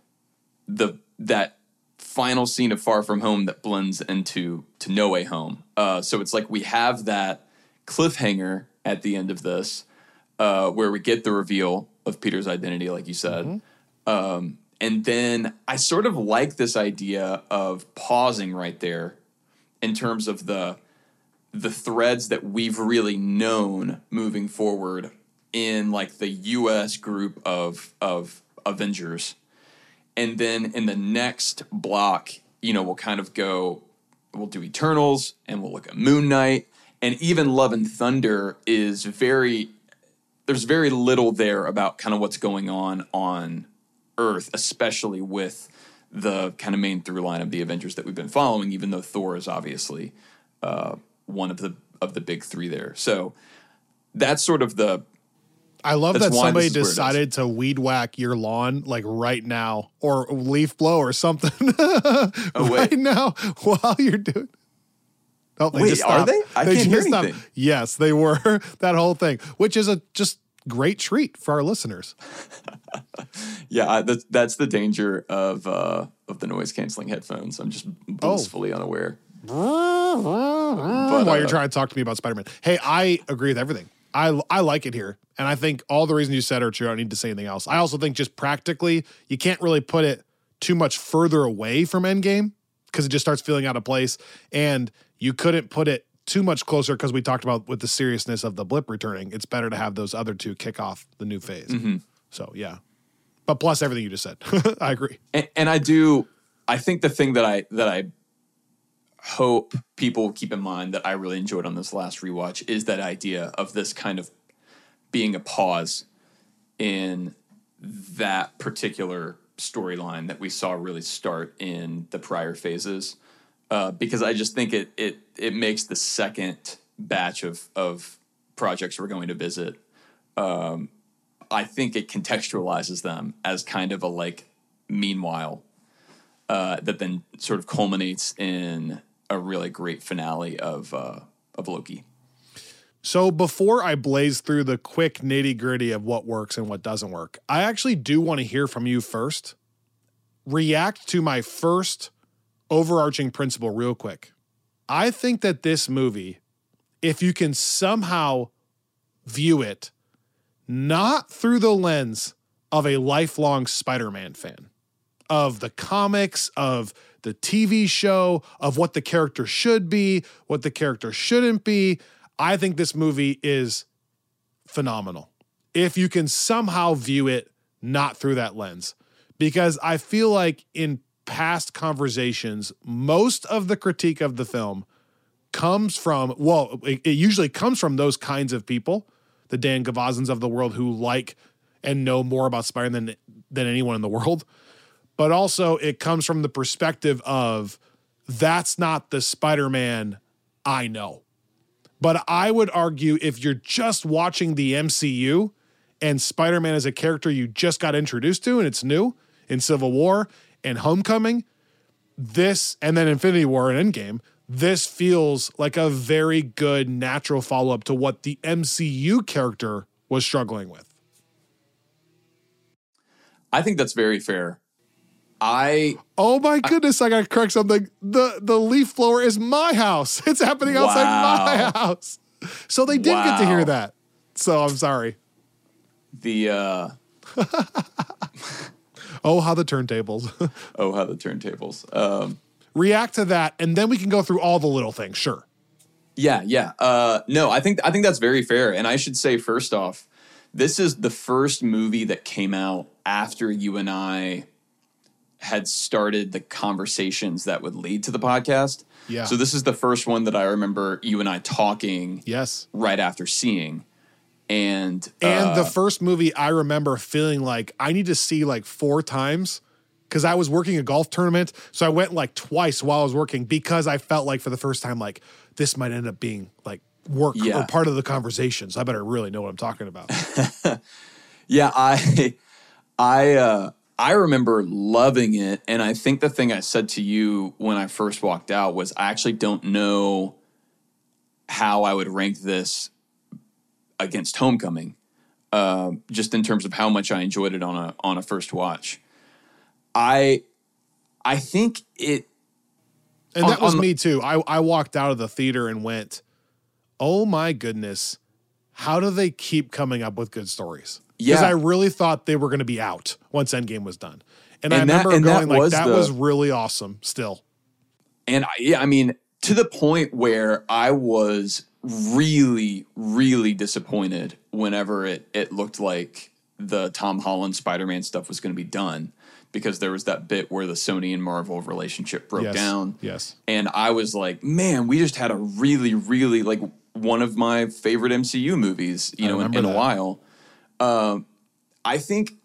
that final scene of Far From Home that blends into No Way Home. So it's like we have that cliffhanger at the end of this, where we get the reveal of Peter's identity, like you said. And then I sort of like this idea of pausing right there in terms of the threads that we've really known moving forward in like the US group of Avengers. And then in the next block, we'll kind of we'll do Eternals and we'll look at Moon Knight, and even Love and Thunder is there's very little there about kind of what's going on Earth, especially with the kind of main through line of the Avengers that we've been following, even though Thor is obviously one of the big three there. So that's sort of I love that somebody decided to weed whack your lawn like right now, or leaf blow or something right now while you're doing. Oh, they just stopped. Are they? I can't hear anything. Yes, they were. That whole thing, which is a just great treat for our listeners. Yeah, that's the danger of the noise canceling headphones. I'm just blissfully unaware. While you're trying to talk to me about Spider-Man. Hey, I agree with everything. I like it here. And I think all the reasons you said are true. I don't need to say anything else. I also think just practically, you can't really put it too much further away from Endgame because it just starts feeling out of place. And you couldn't put it too much closer because we talked about with the seriousness of the blip returning. It's better to have those other two kick off the new phase. Mm-hmm. So, yeah. But plus everything you just said. I agree. And I think the thing that I hope people keep in mind that I really enjoyed on this last rewatch is that idea of this kind of being a pause in that particular storyline that we saw really start in the prior phases. Because I just think it makes the second batch of projects we're going to visit. I think it contextualizes them as kind of a meanwhile that then sort of culminates in a really great finale of Loki. So before I blaze through the quick nitty gritty of what works and what doesn't work, I actually do want to hear from you first. React to my first overarching principle real quick. I think that this movie, if you can somehow view it not through the lens of a lifelong Spider-Man fan, of the comics, of the TV show, of what the character should be, what the character shouldn't be, I think this movie is phenomenal. If you can somehow view it not through that lens. Because I feel like in past conversations, most of the critique of the film comes from, it usually comes from those kinds of people, the Dan Gavazans of the world who like and know more about Spider-Man than anyone in the world. But also it comes from the perspective of, that's not the Spider-Man I know. But I would argue if you're just watching the MCU and Spider-Man is a character you just got introduced to and it's new in Civil War and Homecoming, this, and then Infinity War and Endgame, this feels like a very good natural follow-up to what the MCU character was struggling with. I think that's very fair. Oh my goodness, I gotta correct something. The leaf blower is my house. It's happening outside my house. So they did get to hear that. So I'm sorry. Oh, how the turntables. React to that, and then we can go through all the little things. Sure. Yeah. No, I think that's very fair. And I should say, first off, this is the first movie that came out after you and I had started the conversations that would lead to the podcast. Yeah. So this is the first one that I remember you and I talking right after seeing. And the first movie I remember feeling like I need to see like 4 times because I was working a golf tournament. So I went like twice while I was working because I felt like for the first time, like this might end up being like work or part of the conversation. So I better really know what I'm talking about. Yeah, I remember loving it, and I think the thing I said to you when I first walked out was I actually don't know how I would rank this against Homecoming, just in terms of how much I enjoyed it on a first watch. I think it, and that was me too. I walked out of the theater and went, "Oh my goodness, how do they keep coming up with good stories?" Because I really thought they were going to be out once Endgame was done. And I remember going like, that was really awesome still. And I mean, to the point where I was really, really disappointed whenever it looked like the Tom Holland Spider-Man stuff was going to be done, because there was that bit where the Sony and Marvel relationship broke down. Yes. And I was like, man, we just had a really, really, like, one of my favorite MCU movies, in a while. I think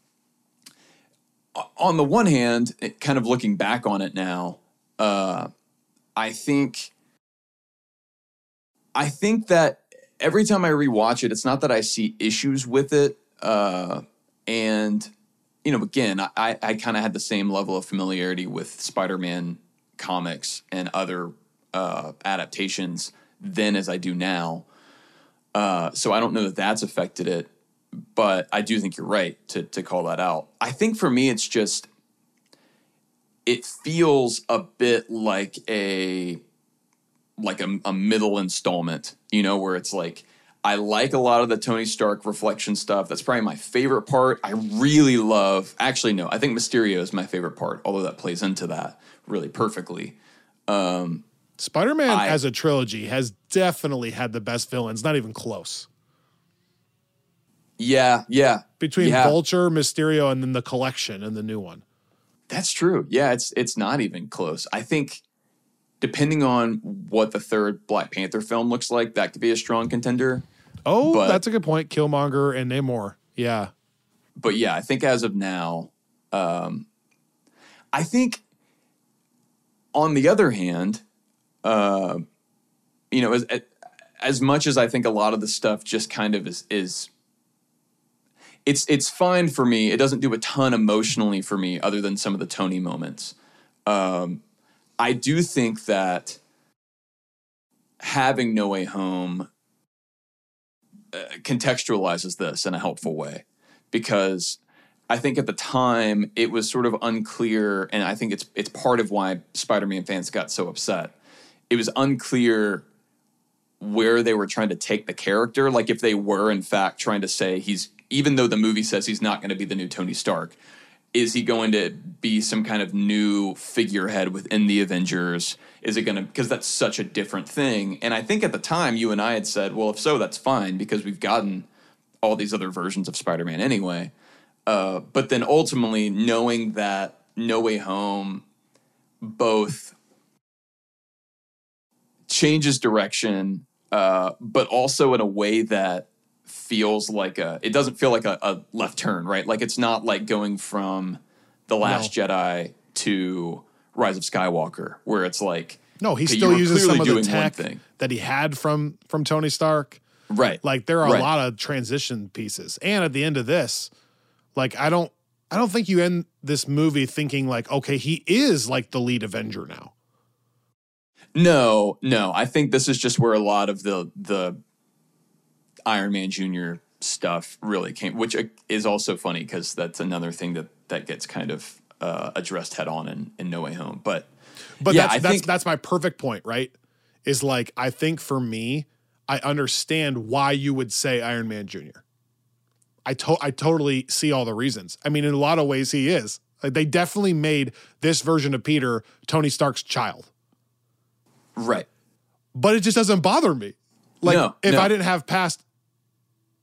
on the one hand, kind of looking back on it now, I think that every time I rewatch it, it's not that I see issues with it. And, again, I kind of had the same level of familiarity with Spider-Man comics and other adaptations then as I do now. So I don't know that that's affected it. But I do think you're right to call that out. I think for me, it's just, it feels a bit like a middle installment, where it's like, I like a lot of the Tony Stark reflection stuff. That's probably my favorite part. I really love, actually, no, I think Mysterio is my favorite part, although that plays into that really perfectly. Spider-Man as a trilogy has definitely had the best villains, not even close. Yeah. Between Vulture, Mysterio, and then the collection and the new one. That's true. Yeah, it's not even close. I think depending on what the third Black Panther film looks like, that could be a strong contender. Oh, that's a good point. Killmonger and Namor. Yeah. But yeah, I think as of now, I think on the other hand, as much as I think a lot of the stuff just kind of is it's fine for me. It doesn't do a ton emotionally for me other than some of the Tony moments. I do think that having No Way Home contextualizes this in a helpful way, because I think at the time it was sort of unclear, and I think it's part of why Spider-Man fans got so upset. It was unclear where they were trying to take the character, like if they were in fact trying to say even though the movie says he's not going to be the new Tony Stark, is he going to be some kind of new figurehead within the Avengers? Is it going to, because that's such a different thing. And I think at the time you and I had said, well, if so, that's fine, because we've gotten all these other versions of Spider-Man anyway. But then ultimately knowing that No Way Home both changes direction, but also in a way that feels like it doesn't feel like a left turn, right? Like it's not like going from The Last Jedi to Rise of Skywalker, where it's like, no, he still uses some of the tech that he had from Tony Stark. Right. Like there are a lot of transition pieces. And at the end of this, like I don't think you end this movie thinking like, okay, he is like the lead Avenger now. No. I think this is just where a lot of the Iron Man Jr. stuff really came, which is also funny because that's another thing that gets kind of addressed head on in No Way Home. But yeah, that's my perfect point, right? Is like, I think for me, I understand why you would say Iron Man Jr. I totally see all the reasons. I mean, in a lot of ways he is. Like they definitely made this version of Peter Tony Stark's child. Right. But it just doesn't bother me. Like if I didn't have past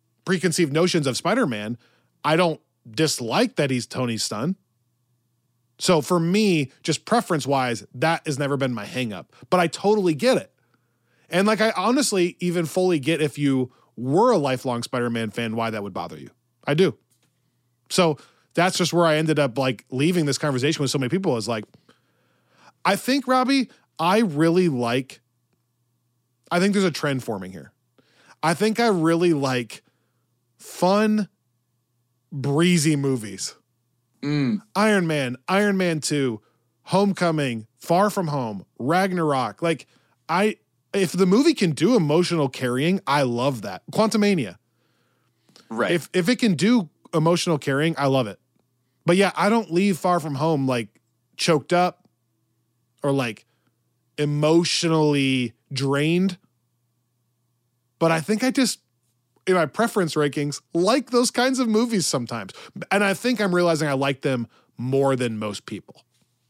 preconceived notions of Spider-Man, I don't dislike that he's Tony's son. So for me, just preference-wise, that has never been my hang-up. But I totally get it. And like I honestly even fully get if you were a lifelong Spider-Man fan, why that would bother you. I do. So that's just where I ended up like leaving this conversation with so many people is like, I think, Robbie, I think there's a trend forming here. I think I really like fun, breezy movies. Iron Man 2, Homecoming, Far From Home, Ragnarok. Like, if the movie can do emotional carrying, I love that. Quantumania. Right. If it can do emotional carrying, I love it. But yeah, I don't leave Far From Home like choked up or like emotionally drained. But I think I just, in my preference rankings, like those kinds of movies sometimes. And I think I'm realizing I like them more than most people.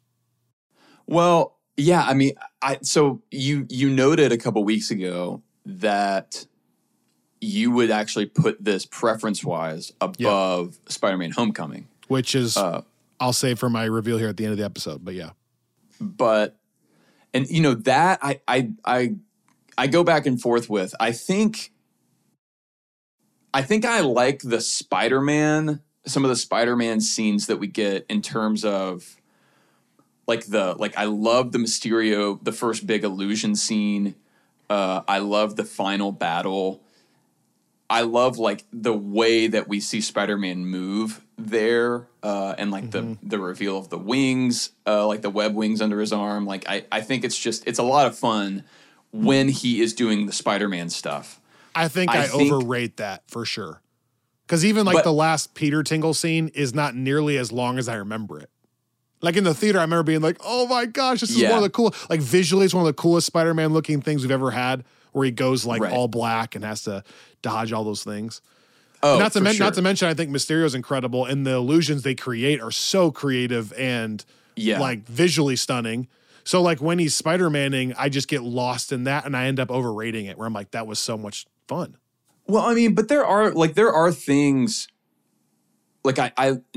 Well, yeah, I mean, so you noted a couple weeks ago that you would actually put this preference-wise above Spider-Man Homecoming. Which is, I'll save for my reveal here at the end of the episode, but yeah. But, and you know, that I go back and forth with. I think I like the Spider-Man, some of the Spider-Man scenes that we get in terms of I love the Mysterio, the first big illusion scene. I love the final battle. I love like the way that we see Spider-Man move there, and like the reveal of the wings, like the web wings under his arm. Like I think it's a lot of fun when he is doing the Spider-Man stuff. I think I overrate that for sure. Because even like the last Peter Tingle scene is not nearly as long as I remember it. Like in the theater, I remember being like, oh my gosh, this is one of the cool, like visually it's one of the coolest Spider-Man looking things we've ever had, where he goes like all black and has to dodge all those things. Oh, not to mention, I think Mysterio's incredible, and the illusions they create are so creative and like visually stunning. So like when he's Spider-Maning, I just get lost in that and I end up overrating it, where I'm like, that was so much fun. Well, I mean, but there are things like Jake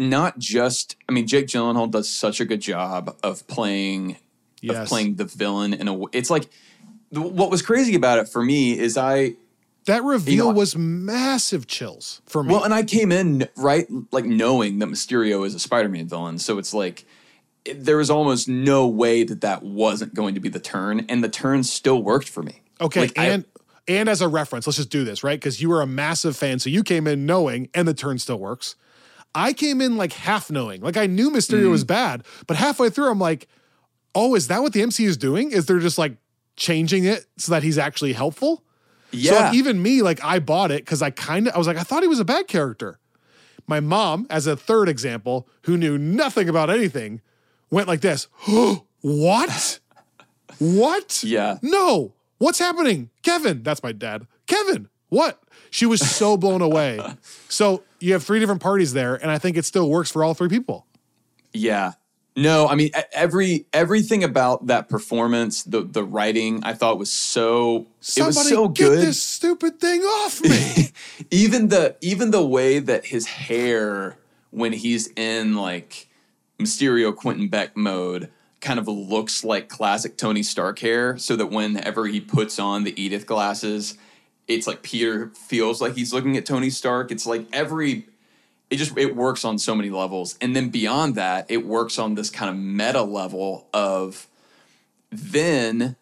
Gyllenhaal does such a good job of playing the villain in a way. It's like what was crazy about it for me is that reveal was massive chills for me. Well, and I came in like knowing that Mysterio is a Spider-Man villain, so it's like there was almost no way that wasn't going to be the turn, and the turn still worked for me. Okay, like, and as a reference, let's just do this, right? Because you were a massive fan, so you came in knowing, and the turn still works. I came in like half knowing. Like I knew Mysterio was bad, but halfway through I'm like, oh, is that what the MCU is doing? Is they're just like changing it so that he's actually helpful? Yeah. So like, even me, like I bought it because I was like, I thought he was a bad character. My mom, as a third example, who knew nothing about anything, went like this. What? What? Yeah. No. What's happening? Kevin. That's my dad. Kevin. What? She was so blown away. So you have 3 different parties there, and I think it still works for all 3 people. Yeah. No, I mean, everything about that performance, the writing, I thought was it was so good. Get this stupid thing off me. even the way that his hair, when he's in like Mysterio Quentin Beck mode, kind of looks like classic Tony Stark hair, so that whenever he puts on the Edith glasses, it's like Peter feels like he's looking at Tony Stark. It's like it works on so many levels. And then beyond that, it works on this kind of meta level of then,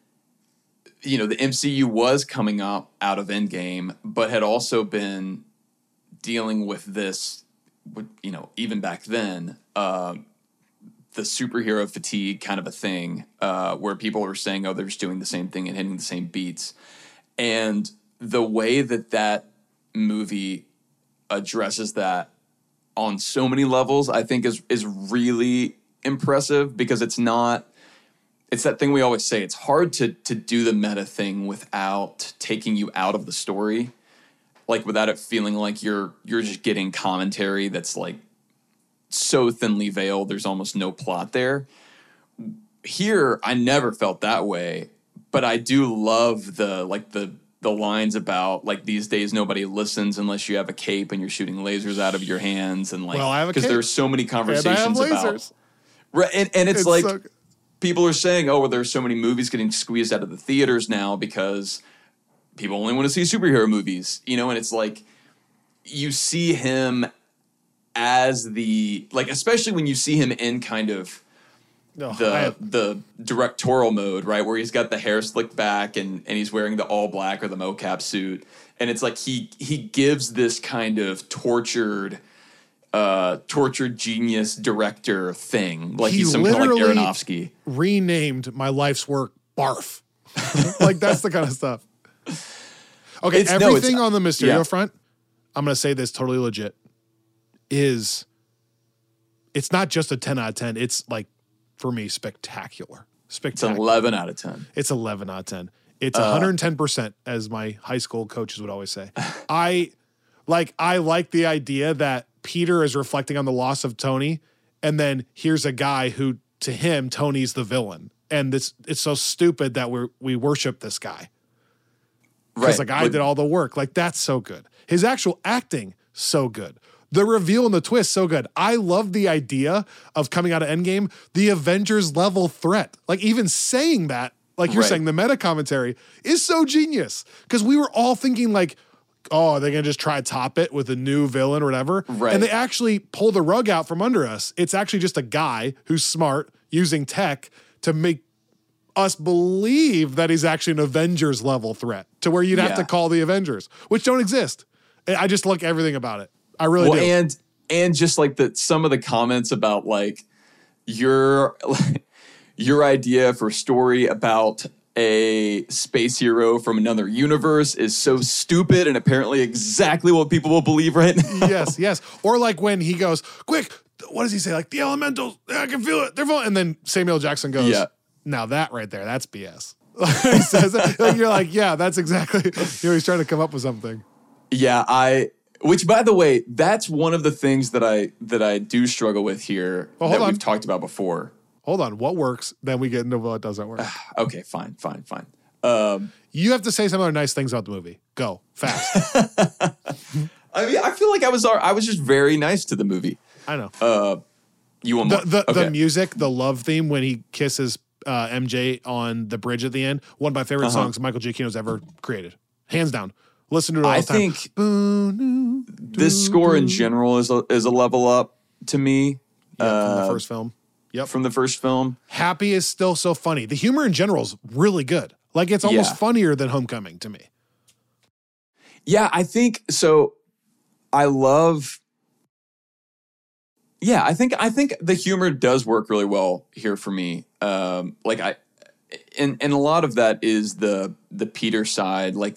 you know, the MCU was coming up out of Endgame, but had also been dealing with this, you know, even back then, the superhero fatigue kind of a thing, where people were saying, oh, they're just doing the same thing and hitting the same beats. And the way that movie addresses that on so many levels, I think is really impressive, because it's that thing we always say, it's hard to do the meta thing without taking you out of the story, like without it feeling like you're just getting commentary that's like so thinly veiled, there's almost no plot there. Here, I never felt that way, but I do love the lines about like these days nobody listens unless you have a cape and you're shooting lasers out of your hands, and like, well, I have a cape, because there's so many conversations about Right, and it's like so people are saying, oh, well, there's so many movies getting squeezed out of the theaters now because people only want to see superhero movies, you know, and it's like you see him as the, like, especially when you see him in kind of the directorial mode, right, where he's got the hair slicked back and he's wearing the all black or the mocap suit, and it's like he gives this kind of tortured genius director thing, like he's some kind of like Aronofsky. Renamed my life's work Barf. Like that's the kind of stuff. Okay, everything on the Mysterio front, I'm going to say this totally legit, it's not just a 10 out of 10. It's like, for me, spectacular. It's an 11 out of 10. It's 11 out of 10. It's 110%, as my high school coaches would always say. I like the idea that Peter is reflecting on the loss of Tony, and then here's a guy who, to him, Tony's the villain. And it's so stupid that we worship this guy. Because the guy did all the work. Like, that's so good. His actual acting, so good. The reveal and the twist, so good. I love the idea of coming out of Endgame, the Avengers level threat. Like, even saying that, like you're saying, the meta commentary is so genius. Because we were all thinking, like, oh, they're going to just try to top it with a new villain or whatever. Right. And they actually pull the rug out from under us. It's actually just a guy who's smart, using tech to make us believe that he's actually an Avengers level threat, to where you'd have to call the Avengers, which don't exist. I just like everything about it. I really do. And just like some of the comments about like your idea for a story about a space hero from another universe is so stupid and apparently exactly what people will believe right now. Yes. Or like when he goes, quick, what does he say? Like, the elementals, I can feel it. They're falling. And then Samuel Jackson goes, now that right there, that's BS. He says that, like, you're like, yeah, that's exactly, he's trying to come up with something. Yeah, which, by the way, that's one of the things that I do struggle with here that we've talked about before. Hold on. What works? Then we get into what doesn't work. Okay, fine. You have to say some other nice things about the movie. Go fast. I mean, I feel like I was just very nice to the movie. I know. You want more? The music, the love theme when he kisses MJ on the bridge at the end. One of my favorite songs Michael Giacchino's ever created, hands down. Listen to it all the time. I think this score in general is a level up to me. From the first film. Yep. From the first film. Happy is still so funny. The humor in general is really good. Like, it's almost funnier than Homecoming to me. Yeah, I think so. I think the humor does work really well here for me. And a lot of that is the Peter side. Like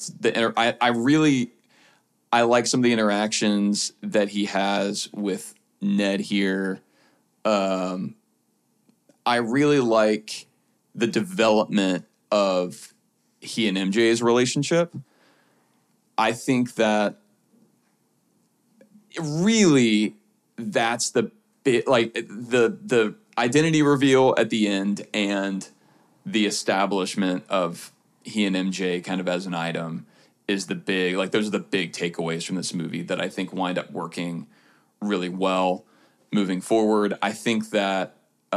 I like some of the interactions that he has with Ned here. I really like the development of he and MJ's relationship. I think that really that's the bit, like the identity reveal at the end and the establishment of he and MJ kind of as an item is the big, like those are the big takeaways from this movie that I think wind up working really well moving forward. I think that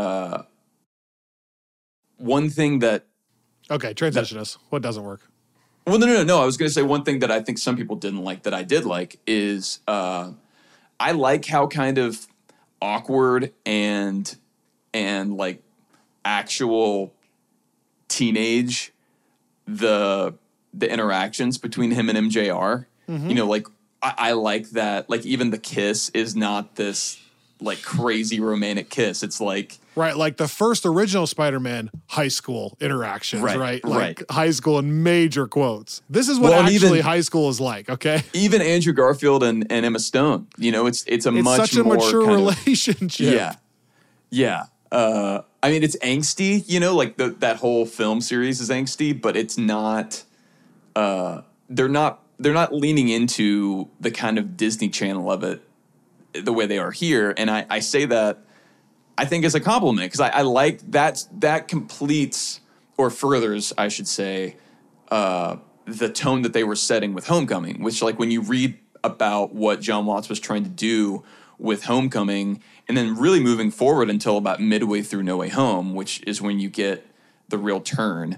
one thing that... Okay, transition us. What doesn't work? Well, no. I was going to say one thing that I think some people didn't like that I did like is I like how kind of awkward and like actual teenage the interactions between him and MJ are. Mm-hmm. You know, like I like that. Like even the kiss is not this like crazy romantic kiss. It's like right, like the first original Spider-Man high school interactions, right? Like right. High school in major quotes. This is what actually high school is like, okay? Even Andrew Garfield and Emma Stone, you know, it's much such a more mature relationship. Yeah. I mean, it's angsty, you know, like that whole film series is angsty, but it's not. They're not leaning into the kind of Disney Channel of it the way they are here, and I say that I think as a compliment because I like that completes or furthers, I should say, the tone that they were setting with Homecoming, which like when you read about what John Watts was trying to do with Homecoming, and then really moving forward until about midway through No Way Home, which is when you get the real turn.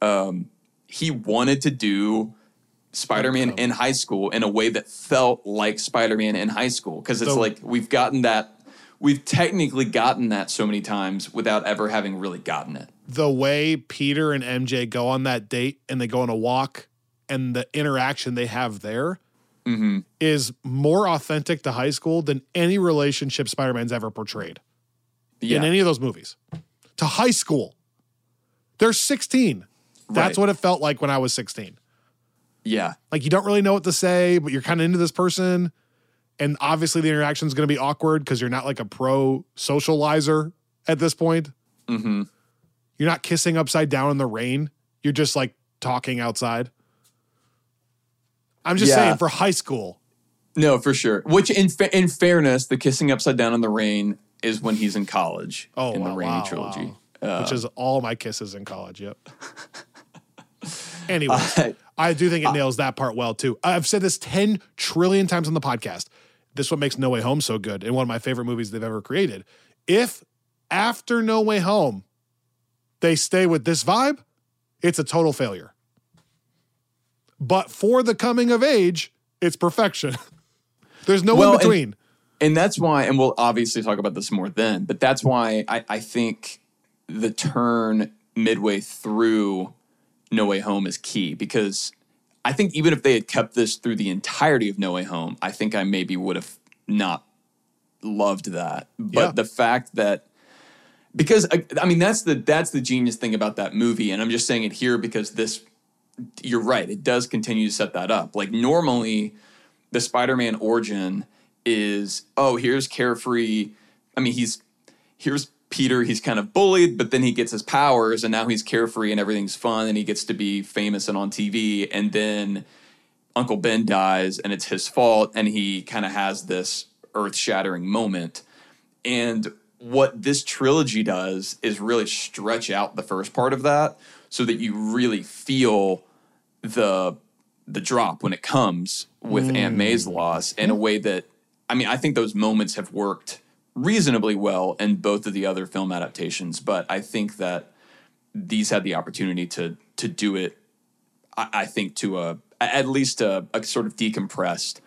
He wanted to do Spider-Man in high school in a way that felt like Spider-Man in high school. Because it's like we've technically gotten that so many times without ever having really gotten it. The way Peter and MJ go on that date and they go on a walk and the interaction they have there is more authentic to high school than any relationship Spider-Man's ever portrayed in any of those movies. To high school. They're 16. That's what it felt like when I was 16. Yeah. Like you don't really know what to say, but you're kind of into this person. And obviously the interaction is going to be awkward because you're not like a pro socializer at this point. Mm-hmm. You're not kissing upside down in the rain. You're just like talking outside. I'm just saying for high school. No, for sure. Which in fairness, the kissing upside down in the rain is when he's in college in the Raimi trilogy. Wow. Which is all my kisses in college. Yep. Anyway, I do think it nails that part well too. I've said this 10 trillion times on the podcast. This is what makes No Way Home so good and one of my favorite movies they've ever created. If after No Way Home they stay with this vibe, it's a total failure. But for the coming of age, it's perfection. There's no in between. And that's why, and we'll obviously talk about this more then, but that's why I think the turn midway through No Way Home is key, because I think even if they had kept this through the entirety of No Way Home, I think I maybe would have not loved that. But the fact that, because I mean, that's the genius thing about that movie. And I'm just saying it here because you're right. It does continue to set that up. Like normally the Spider-Man origin is, here's carefree. I mean, here's Peter, he's kind of bullied, but then he gets his powers and now he's carefree and everything's fun and he gets to be famous and on TV. And then Uncle Ben dies and it's his fault and he kind of has this earth-shattering moment. And what this trilogy does is really stretch out the first part of that so that you really feel the drop when it comes with Aunt May's loss in a way that, I mean, I think those moments have worked reasonably well in both of the other film adaptations, but I think that these had the opportunity to do it, I think, to at least a sort of decompressed,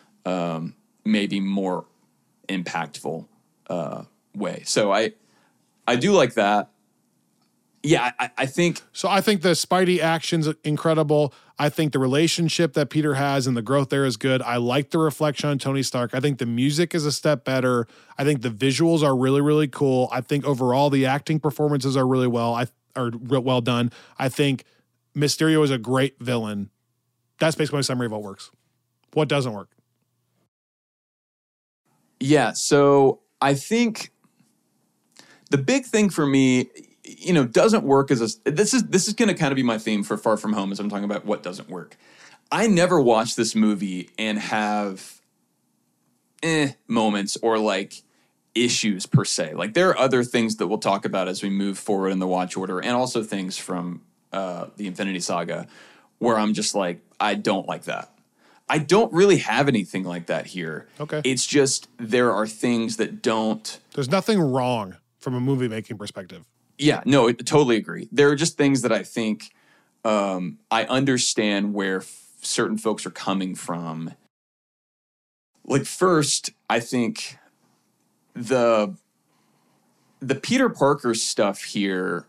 maybe more impactful way. So I do like that. Yeah, I think... So I think the Spidey action's incredible. I think the relationship that Peter has and the growth there is good. I like the reflection on Tony Stark. I think the music is a step better. I think the visuals are really, really cool. I think overall the acting performances are really well done. I think Mysterio is a great villain. That's basically my summary of what works. What doesn't work? Yeah, so I think the big thing for me, doesn't work as this is going to kind of be my theme for Far From Home as I'm talking about what doesn't work. I never watched this movie and have moments or like issues per se. Like there are other things that we'll talk about as we move forward in the watch order, and also things from the Infinity Saga where I'm just like, I don't like that. I don't really have anything like that here. Okay. It's just there are things that don't... There's nothing wrong from a movie-making perspective. Yeah, no, I totally agree. There are just things that I think I understand where certain folks are coming from. Like first, I think the Peter Parker stuff here,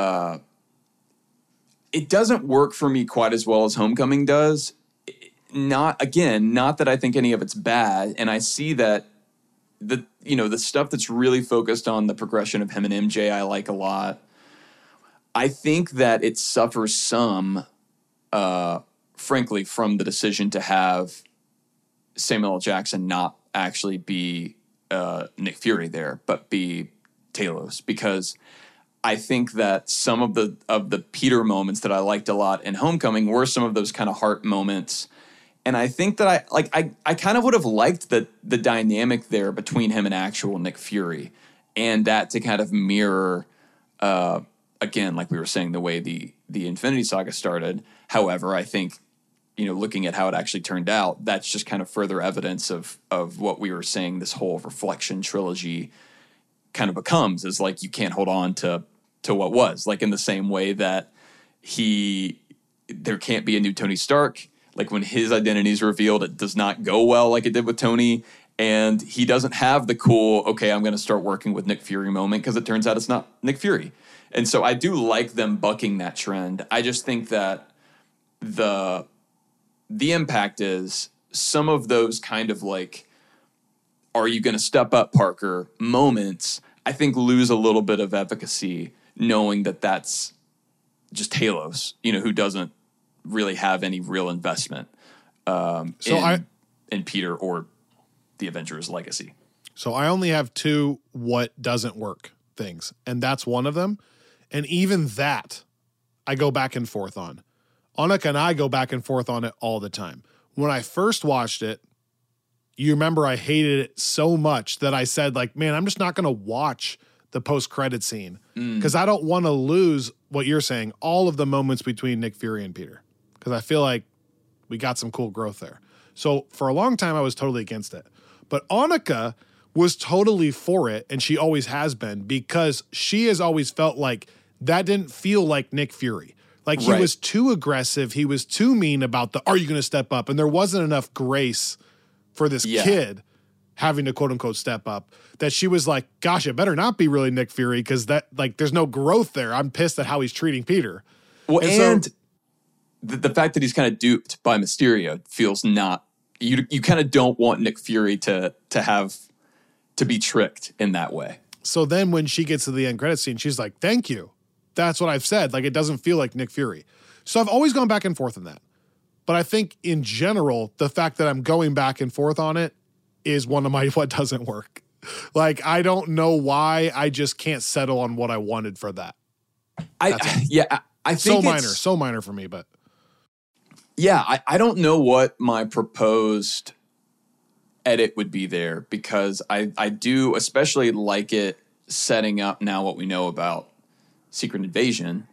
it doesn't work for me quite as well as Homecoming does. Not that I think any of it's bad, and I see that the stuff that's really focused on the progression of him and MJ I like a lot. I think that it suffers some, frankly, from the decision to have Samuel L. Jackson not actually be Nick Fury there, but be Talos, because I think that some of the Peter moments that I liked a lot in Homecoming were some of those kind of heart moments. And I think that I kind of would have liked the dynamic there between him and actual Nick Fury, and that to kind of mirror, again, like we were saying, the way the Infinity Saga started. However, I think looking at how it actually turned out, that's just kind of further evidence of what we were saying this whole reflection trilogy kind of becomes, is like you can't hold on to what was, like in the same way that there can't be a new Tony Stark. Like when his identity is revealed, it does not go well like it did with Tony. And he doesn't have the cool, okay, I'm going to start working with Nick Fury moment, because it turns out it's not Nick Fury. And so I do like them bucking that trend. I just think that the impact is some of those kind of like, are you going to step up, Parker moments, I think lose a little bit of efficacy, knowing that that's just Talos, who doesn't really have any real investment in Peter or the Avengers legacy. So I only have 2 what doesn't work things, and that's one of them. And even that, I go back and forth on. Annika and I go back and forth on it all the time. When I first watched it, you remember I hated it so much that I said, like, man, I'm just not going to watch the post-credit scene because I don't want to lose what you're saying, all of the moments between Nick Fury and Peter, because I feel like we got some cool growth there. So for a long time, I was totally against it. But Annika was totally for it, and she always has been, because she has always felt like that didn't feel like Nick Fury. Like he was too aggressive. He was too mean about are you going to step up? And there wasn't enough grace for this kid having to quote unquote step up, that she was like, gosh, it better not be really Nick Fury, because that, like, there's no growth there. I'm pissed at how he's treating Peter. Well, and the fact that he's kind of duped by Mysterio feels not, you kind of don't want Nick Fury to be tricked in that way. So then when she gets to the end credit scene, she's like, thank you. That's what I've said. Like, it doesn't feel like Nick Fury. So I've always gone back and forth on that. But I think in general, the fact that I'm going back and forth on it is one of my what doesn't work. Like, I don't know why. I just can't settle on what I wanted for that. I think so minor for me, but yeah, I don't know what my proposed edit would be there, because I do especially like it setting up now what we know about Secret Invasion.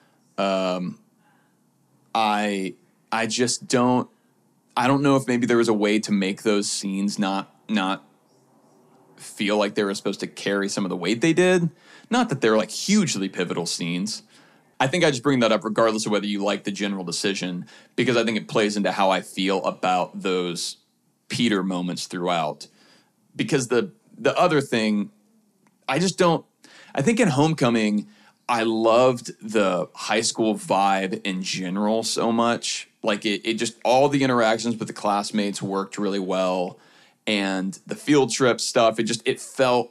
I just don't know if maybe there was a way to make those scenes not feel like they were supposed to carry some of the weight they did. Not that they're like hugely pivotal scenes. I think I just bring that up regardless of whether you like the general decision, because I think it plays into how I feel about those Peter moments throughout. Because the other thing, I think in Homecoming, I loved the high school vibe in general so much. Like it just, all the interactions with the classmates worked really well. And the field trip stuff, it felt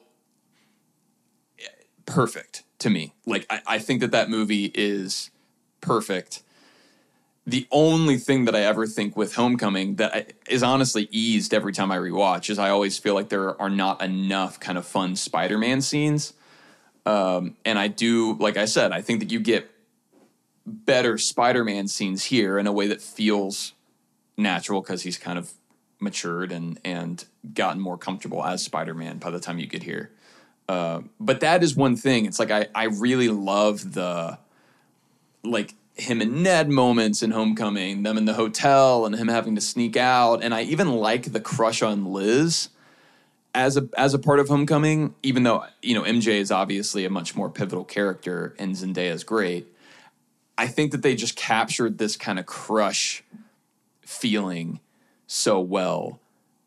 perfect to me. Like, I think that movie is perfect. The only thing that I ever think with Homecoming that is honestly eased every time I rewatch is I always feel like there are not enough kind of fun Spider-Man scenes. And I do, like I said, I think that you get better Spider-Man scenes here in a way that feels natural, because he's kind of matured and gotten more comfortable as Spider-Man by the time you get here. But that is one thing. It's like I really love the, like, him and Ned moments in Homecoming, them in the hotel and him having to sneak out. And I even like the crush on Liz as a part of Homecoming, even though, MJ is obviously a much more pivotal character and Zendaya is great. I think that they just captured this kind of crush feeling so well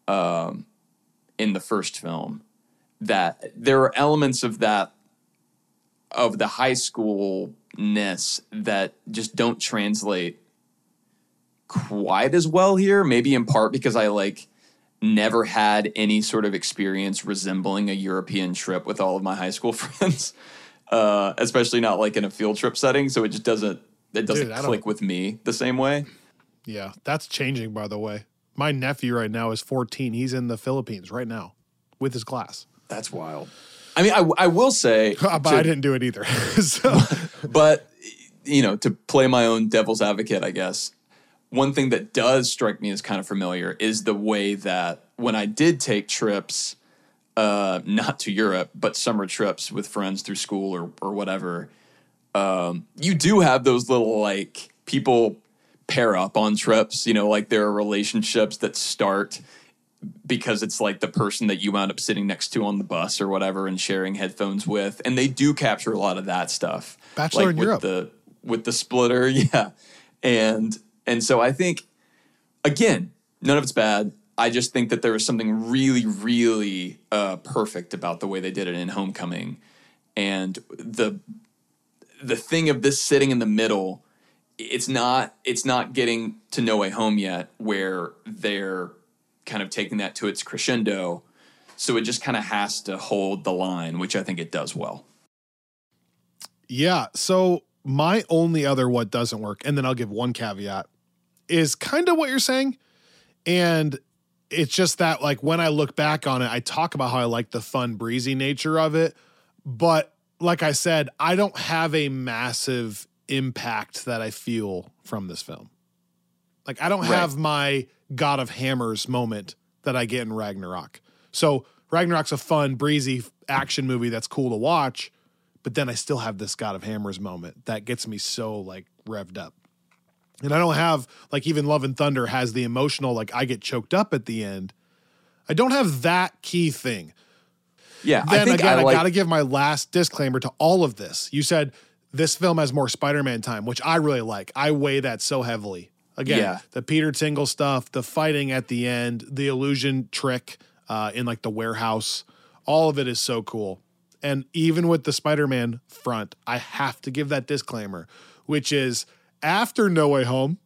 in the first film, that there are elements of that, of the high schoolness, that just don't translate quite as well here. Maybe in part because I never had any sort of experience resembling a European trip with all of my high school friends, especially not like in a field trip setting. So it just doesn't click with me the same way. Yeah, that's changing, by the way. My nephew right now is 14. He's in the Philippines right now with his class. That's wild. I mean, I will say... but I didn't do it either. So. But, to play my own devil's advocate, I guess, one thing that does strike me as kind of familiar is the way that when I did take trips, not to Europe, but summer trips with friends through school or whatever, you do have those little, people pair up on trips. You know, like there are relationships that start because it's like the person that you wound up sitting next to on the bus or whatever and sharing headphones with. And they do capture a lot of that stuff. Bachelor like in Europe. With the splitter. Yeah. And so I think, again, none of it's bad. I just think that there was something really, really perfect about the way they did it in Homecoming. And the thing of this sitting in the middle, it's not getting to No Way Home yet, where they're kind of taking that to its crescendo. So it just kind of has to hold the line, which I think it does well. Yeah. So my only other what doesn't work, and then I'll give one caveat, is kind of what you're saying. And it's just that, like, when I look back on it, I talk about how I like the fun, breezy nature of it. But like I said, I don't have a massive impact that I feel from this film. Like, I don't have my God of Hammers moment that I get in Ragnarok. So Ragnarok's a fun, breezy action movie that's cool to watch, but then I still have this God of Hammers moment that gets me so, like, revved up. And I don't have, like, even Love and Thunder has the emotional, like, I get choked up at the end. I don't have that key thing. Yeah. Then again, I got to give my last disclaimer to all of this. You said this film has more Spider-Man time, which I really like. I weigh that so heavily. Again, the Peter Tingle stuff, the fighting at the end, the illusion trick in, like, the warehouse, all of it is so cool. And even with the Spider-Man front, I have to give that disclaimer, which is after No Way Home,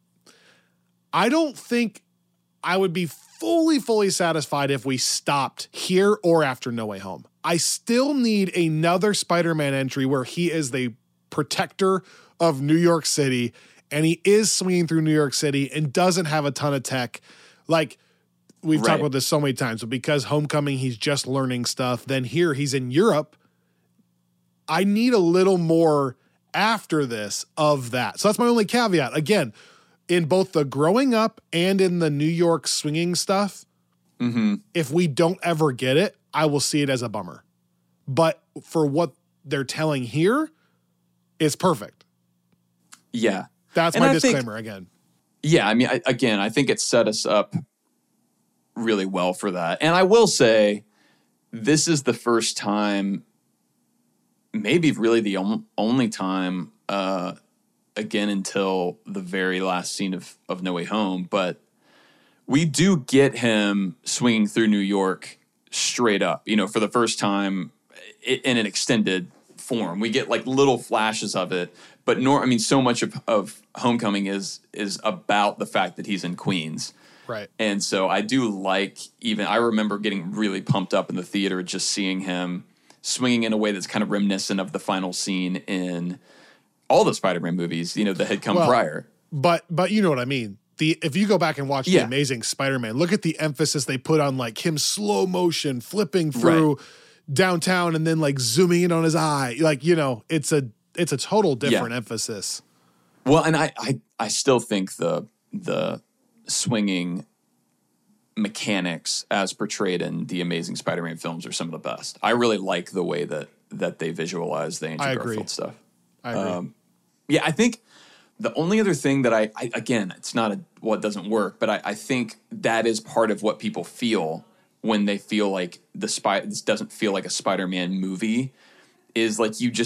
I don't think I would be fully satisfied if we stopped here or after No Way Home. I still need another Spider-Man entry where he is the protector of New York City and he is swinging through New York City and doesn't have a ton of tech. Like, we've talked about this so many times, but because Homecoming, he's just learning stuff. Then here he's in Europe. I need a little more after this of that. So that's my only caveat. Again, in both the growing up and in the New York swinging stuff, if we don't ever get it, I will see it as a bummer. But for what they're telling here, it's perfect. Yeah. That's my disclaimer again. Yeah, I mean, I think it set us up really well for that. And I will say, this is the first time, maybe really the only time, again, until the very last scene of No Way Home, but we do get him swinging through New York straight up, you know, for the first time in an extended form. We get like little flashes of it, but so much of Homecoming is about the fact that he's in Queens. Right. And so I do like, I remember getting really pumped up in the theater just seeing him swinging in a way that's kind of reminiscent of the final scene in all the Spider-Man movies, you know, that had come prior. But you know what I mean? If you go back and watch The Amazing Spider-Man, look at the emphasis they put on, like, him slow motion flipping through downtown and then, like, zooming in on his eye. Like, you know, it's a total different emphasis. Well, and I still think the swinging mechanics as portrayed in the Amazing Spider-Man films are some of the best. I really like the way that they visualize the Andrew Garfield stuff. I agree. Yeah, I think the only other thing that I again, it's not what doesn't work, but I think that is part of what people feel when they feel like this doesn't feel like a Spider-Man movie, is like you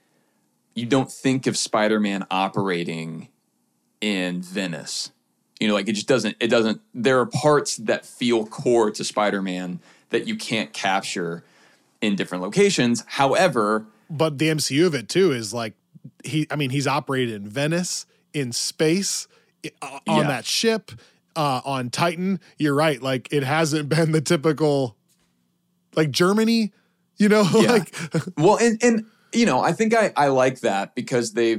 don't think of Spider-Man operating in Venice. You know, like it doesn't, there are parts that feel core to Spider-Man that you can't capture in different locations. However, but the MCU of it too is like, he's operated in Venice, in space, on that ship, on Titan. You're right. Like, it hasn't been the typical, like, Germany, you know, like. Well, and, you know, I think I like that because they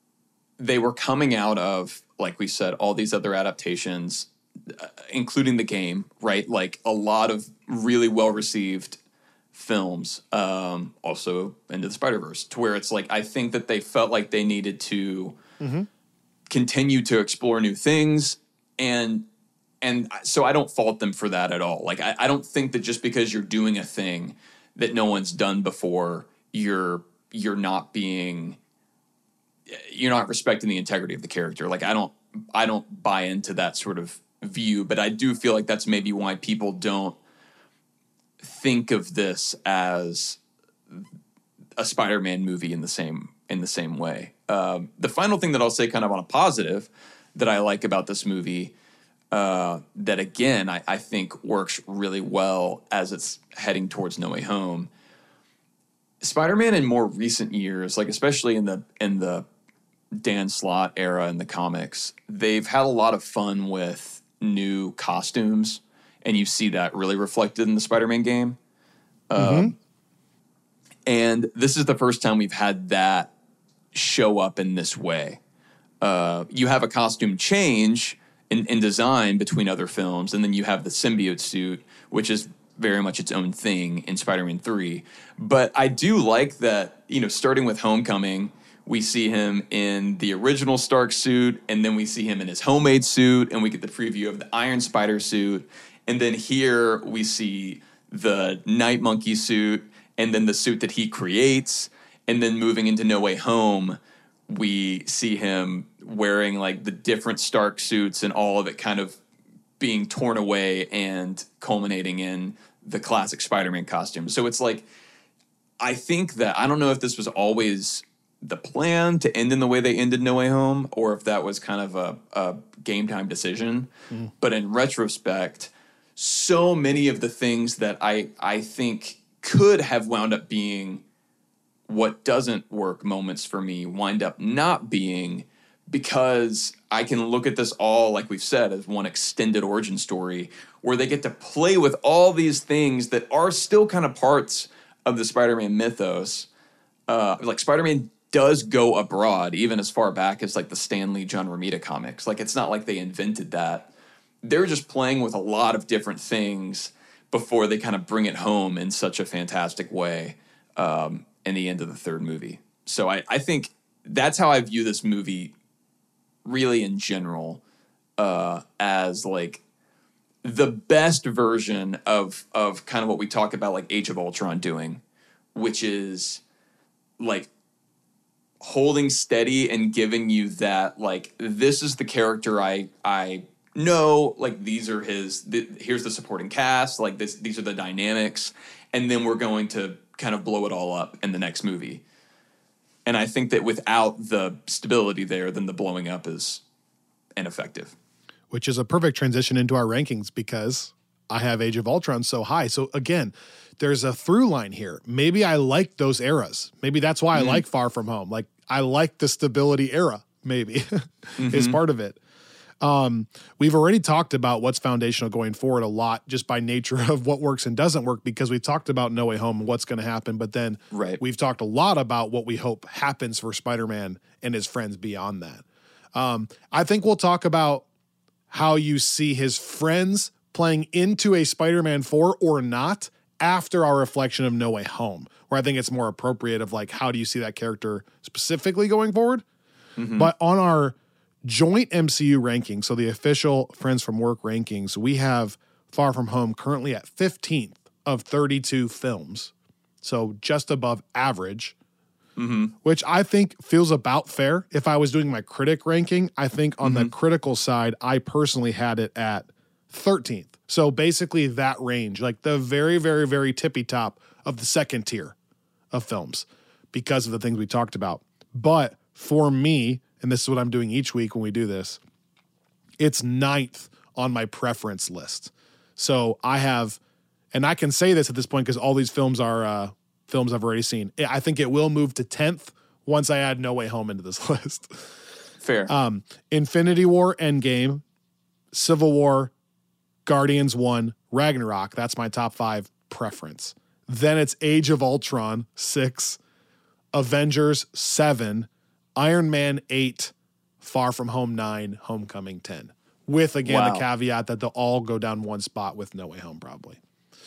were coming out of, like we said, all these other adaptations, including the game, right? Like a lot of really well-received films, also Into the Spider-Verse, to where it's like, I think that they felt like they needed to continue to explore new things. And so I don't fault them for that at all. Like, I don't think that just because you're doing a thing that no one's done before, you're not respecting the integrity of the character. Like, I don't buy into that sort of view, but I do feel like that's maybe why people don't think of this as a Spider-Man movie in the same way. The final thing that I'll say kind of on a positive that I like about this movie, that again, I think works really well as it's heading towards No Way Home. Spider-Man in more recent years, like especially in the Dan Slott era in the comics, they've had a lot of fun with new costumes, and you see that really reflected in the Spider-Man game. And this is the first time we've had that show up in this way. You have a costume change in design between other films, and then you have the symbiote suit, which is very much its own thing in Spider-Man 3. But I do like that, starting with Homecoming, we see him in the original Stark suit, and then we see him in his homemade suit, and we get the preview of the Iron Spider suit. And then here we see the Night Monkey suit, and then the suit that he creates. And then moving into No Way Home, we see him wearing like the different Stark suits and all of it kind of being torn away and culminating in the classic Spider-Man costume. So it's like, I think that, I don't know if this was always the plan to end in the way they ended No Way Home, or if that was kind of a game time decision. But in retrospect, so many of the things that I think could have wound up being what doesn't work moments for me wind up not being, because I can look at this all, like we've said, as one extended origin story where they get to play with all these things that are still kind of parts of the Spider-Man mythos. Like Spider-Man does go abroad, even as far back as like the Stan Lee, John Romita comics. Like, it's not like they invented that. They're just playing with a lot of different things before they kind of bring it home in such a fantastic way in the end of the third movie. So I think that's how I view this movie really in general, as like the best version of kind of what we talk about like Age of Ultron doing, which is like holding steady and giving you that, like, this is the character I know, like, these are here's the supporting cast, like these are the dynamics, and then we're going to kind of blow it all up in the next movie. And I think that without the stability there, then the blowing up is ineffective. Which is a perfect transition into our rankings, because I have Age of Ultron so high. So again, there's a through line here. Maybe I like those eras. Maybe that's why I like Far From Home. Like, I like the stability era, maybe, is part of it. We've already talked about what's foundational going forward a lot, just by nature of what works and doesn't work, because we talked about No Way Home and what's going to happen. But then we've talked a lot about what we hope happens for Spider-Man and his friends beyond that. I think we'll talk about how you see his friends playing into a Spider-Man 4 or not after our reflection of No Way Home, where I think it's more appropriate of like, how do you see that character specifically going forward? But on our joint MCU rankings, so the official Friends from Work rankings, we have Far From Home currently at 15th of 32 films. So just above average, which I think feels about fair. If I was doing my critic ranking, I think on the critical side, I personally had it at 13th. So basically that range, like the very, very, very tippy top of the second tier of films, because of the things we talked about. But for me, and this is what I'm doing each week when we do this, it's 9th on my preference list. So I have, and I can say this at this point because all these films are films I've already seen. I think it will move to 10th once I add No Way Home into this list. Fair. Infinity War, Endgame, Civil War, Guardians 1, Ragnarok. That's my top 5 preference. Then it's Age of Ultron, 6, Avengers, 7, Iron Man, 8, Far From Home, 9, Homecoming, 10. With, again, the caveat that they'll all go down one spot with No Way Home, probably.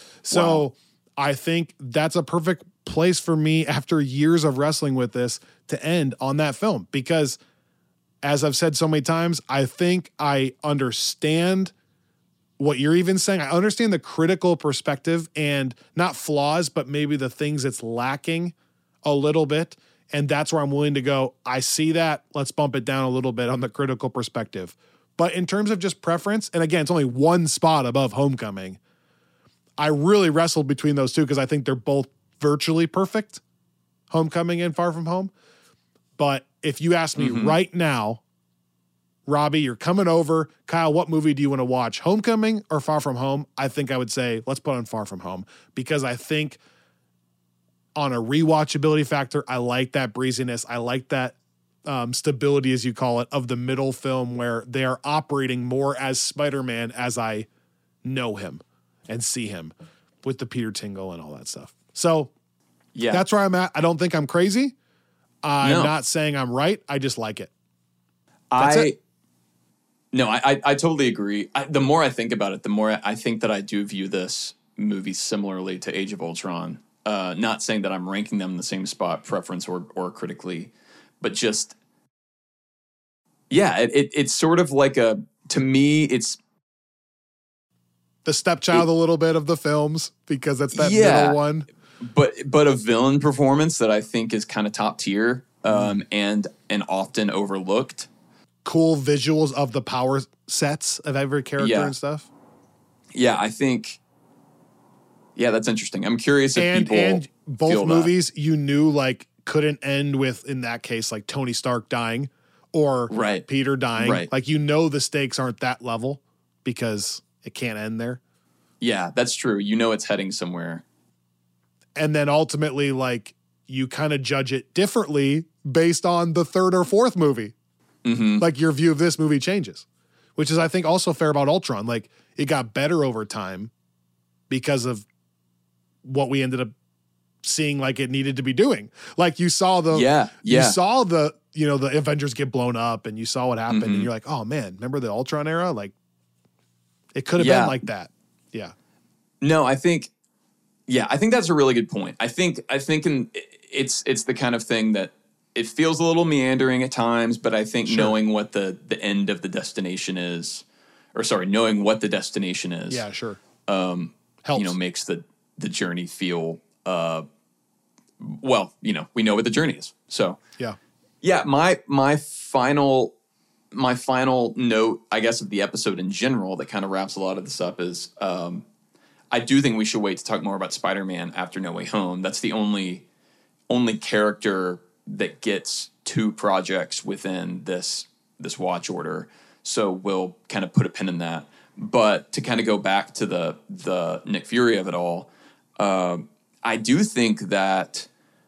So I think that's a perfect place for me, after years of wrestling with this, to end on that film. Because, as I've said so many times, I think I understand what you're even saying. I understand the critical perspective and not flaws, but maybe the things it's lacking a little bit And that's where I'm willing to go, I see that. Let's bump it down a little bit on the critical perspective. But in terms of just preference, and again, it's only one spot above Homecoming, I really wrestled between those two because I think they're both virtually perfect, Homecoming and Far From Home. But if you ask me right now, Robbie, you're coming over. Kyle, what movie do you want to watch? Homecoming or Far From Home? I think I would say let's put on Far From Home because I think on a rewatchability factor, I like that breeziness. I like that stability, as you call it, of the middle film where they are operating more as Spider-Man as I know him and see him with the Peter Tingle and all that stuff. So yeah, that's where I'm at. I don't think I'm crazy. I'm not saying I'm right. I just like it. I totally agree. The more I think about it, the more I think that I do view this movie similarly to Age of Ultron. Not saying that I'm ranking them in the same spot, preference or critically, but just, yeah, it's sort of like to me, it's the stepchild a little bit of the films because that's that middle one. But a villain performance that I think is kind of top tier and often overlooked. Cool visuals of the power sets of every character and stuff. Yeah, I think. Yeah, that's interesting. I'm curious if people and both feel movies you knew like couldn't end with, in that case, like Tony Stark dying or Peter dying. Right. Like, you know, the stakes aren't that level because it can't end there. Yeah, that's true. You know, it's heading somewhere. And then ultimately, like, you kind of judge it differently based on the third or fourth movie. Mm-hmm. Like, your view of this movie changes, which is, I think, also fair about Ultron. Like, it got better over time because of what we ended up seeing like it needed to be doing. Like, you saw you saw the Avengers get blown up and you saw what happened and you're like, oh man, remember the Ultron era? Like, it could have been like that. Yeah. No, I think that's a really good point. I think it's the kind of thing that it feels a little meandering at times, but I think knowing what the end of the destination is, knowing what the destination is. Yeah, sure. Helps. Makes the journey feel, we know what the journey is. So yeah. My final note, I guess, of the episode in general that kind of wraps a lot of this up is, I do think we should wait to talk more about Spider-Man after No Way Home. That's the only character that gets 2 projects within this watch order. So we'll kind of put a pin in that. But to kind of go back to the Nick Fury of it all, I do think that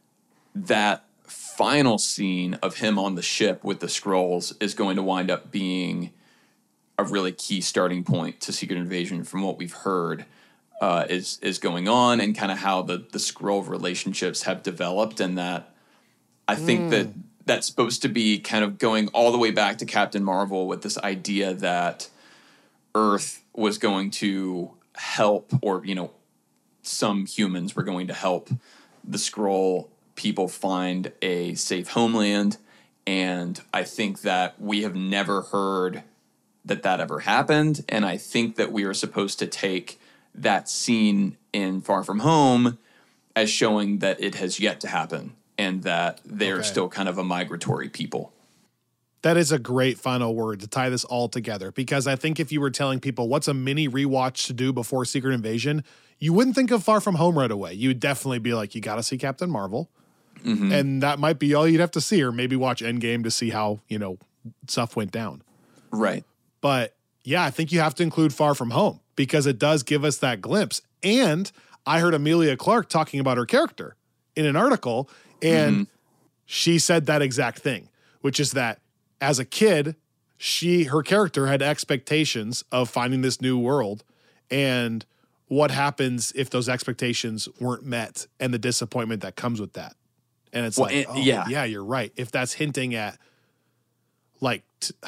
final scene of him on the ship with the Skrulls is going to wind up being a really key starting point to Secret Invasion from what we've heard is going on and kind of how the Skrull relationships have developed, and that I think that's supposed to be kind of going all the way back to Captain Marvel with this idea that Earth was going to help, or, some humans were going to help the Skrull people find a safe homeland. And I think that we have never heard that ever happened. And I think that we are supposed to take that scene in Far From Home as showing that it has yet to happen and that they're still kind of a migratory people. That is a great final word to tie this all together, because I think if you were telling people what's a mini rewatch to do before Secret Invasion, you wouldn't think of Far From Home right away. You would definitely be like, you got to see Captain Marvel. Mm-hmm. And that might be all you'd have to see, or maybe watch Endgame to see how, stuff went down. Right. But yeah, I think you have to include Far From Home because it does give us that glimpse. And I heard Emilia Clarke talking about her character in an article, and she said that exact thing, which is that as a kid, her character had expectations of finding this new world, and what happens if those expectations weren't met and the disappointment that comes with that. And it's yeah, you're right. If that's hinting at like,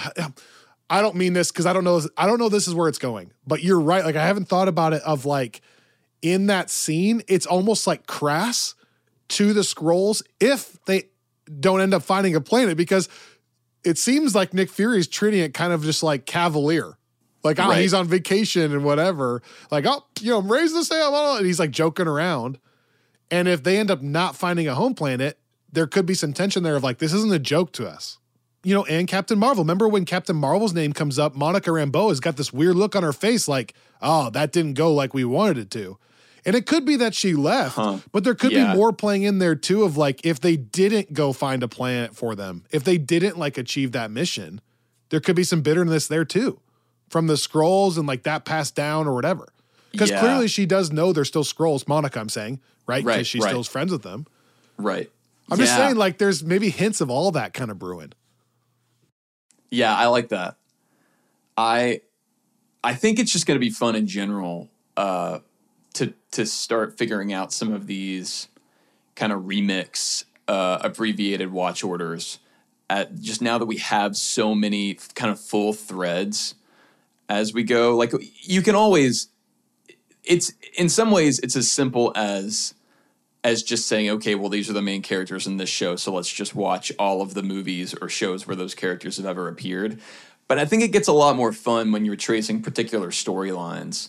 I don't mean this because I don't know this is where it's going, but you're right. Like, I haven't thought about it of like in that scene, it's almost like crass to the Skrulls if they don't end up finding a planet, because it seems like Nick Fury's treating it kind of just like cavalier. Like, he's on vacation and whatever. Like, I'm raised to say, and he's like joking around. And if they end up not finding a home planet, there could be some tension there of like, this isn't a joke to us. You know, and Captain Marvel. Remember when Captain Marvel's name comes up, Monica Rambeau has got this weird look on her face like, oh, that didn't go like we wanted it to. And it could be that she left, but there could be more playing in there too of like, if they didn't go find a planet for them, if they didn't like achieve that mission, there could be some bitterness there too from the Skrulls and like that passed down or whatever. Because clearly she does know they're still Skrulls, Monica, I'm saying, right? Because she still is friends with them. Right. I'm just saying, like, there's maybe hints of all that kind of brewing. Yeah, I like that. I think it's just going to be fun in general to start figuring out some of these kind of remix abbreviated watch orders. Just now that we have so many kind of full threads as we go, like you can always. It's in some ways it's as simple as just saying, okay, well, these are the main characters in this show, so let's just watch all of the movies or shows where those characters have ever appeared. But I think it gets a lot more fun when you're tracing particular storylines.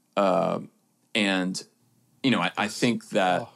And, you know, I think that,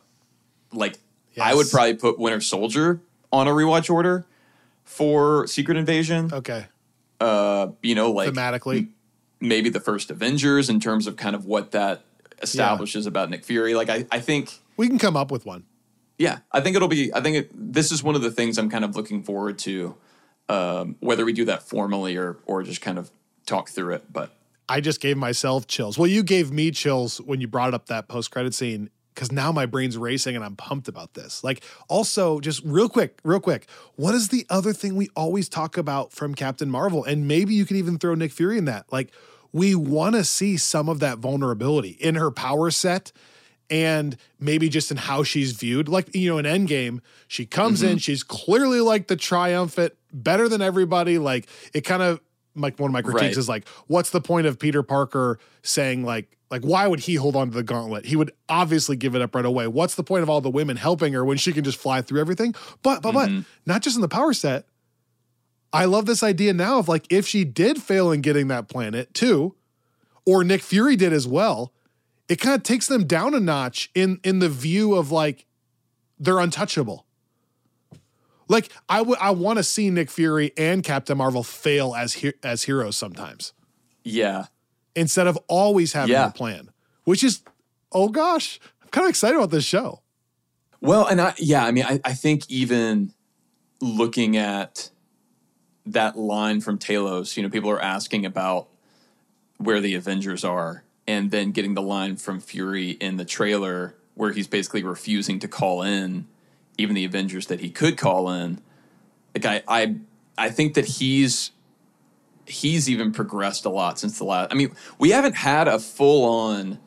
I would probably put Winter Soldier on a rewatch order for Secret Invasion. Okay. You know, like... Thematically. Maybe the first Avengers in terms of kind of what that establishes about Nick Fury. Like, I think... We can come up with one. Yeah, I think this is one of the things I'm kind of looking forward to, whether we do that formally or just kind of talk through it. But I just gave myself chills. Well, you gave me chills when you brought up that post-credit scene because now my brain's racing and I'm pumped about this. Like, also, just real quick, what is the other thing we always talk about from Captain Marvel? And maybe you can even throw Nick Fury in that. Like, we want to see some of that vulnerability in her power set and maybe just in how she's viewed. Like, you know, in Endgame, she comes in, she's clearly like the triumphant, better than everybody. Like, it kind of, like one of my critiques is like, what's the point of Peter Parker saying like, why would he hold on to the gauntlet? He would obviously give it up right away. What's the point of all the women helping her when she can just fly through everything? But not just in the power set. I love this idea now of like, if she did fail in getting that planet too, or Nick Fury did as well, it kind of takes them down a notch in the view of like, they're untouchable. Like, I want to see Nick Fury and Captain Marvel fail as heroes sometimes. Yeah. Instead of always having a plan, which is, oh gosh, I'm kind of excited about this show. Well, and I think even looking at that line from Talos, you know, people are asking about where the Avengers are, and then getting the line from Fury in the trailer where he's basically refusing to call in even the Avengers that he could call in. Like, I think that he's even progressed a lot since the last. I mean, we haven't had a full-on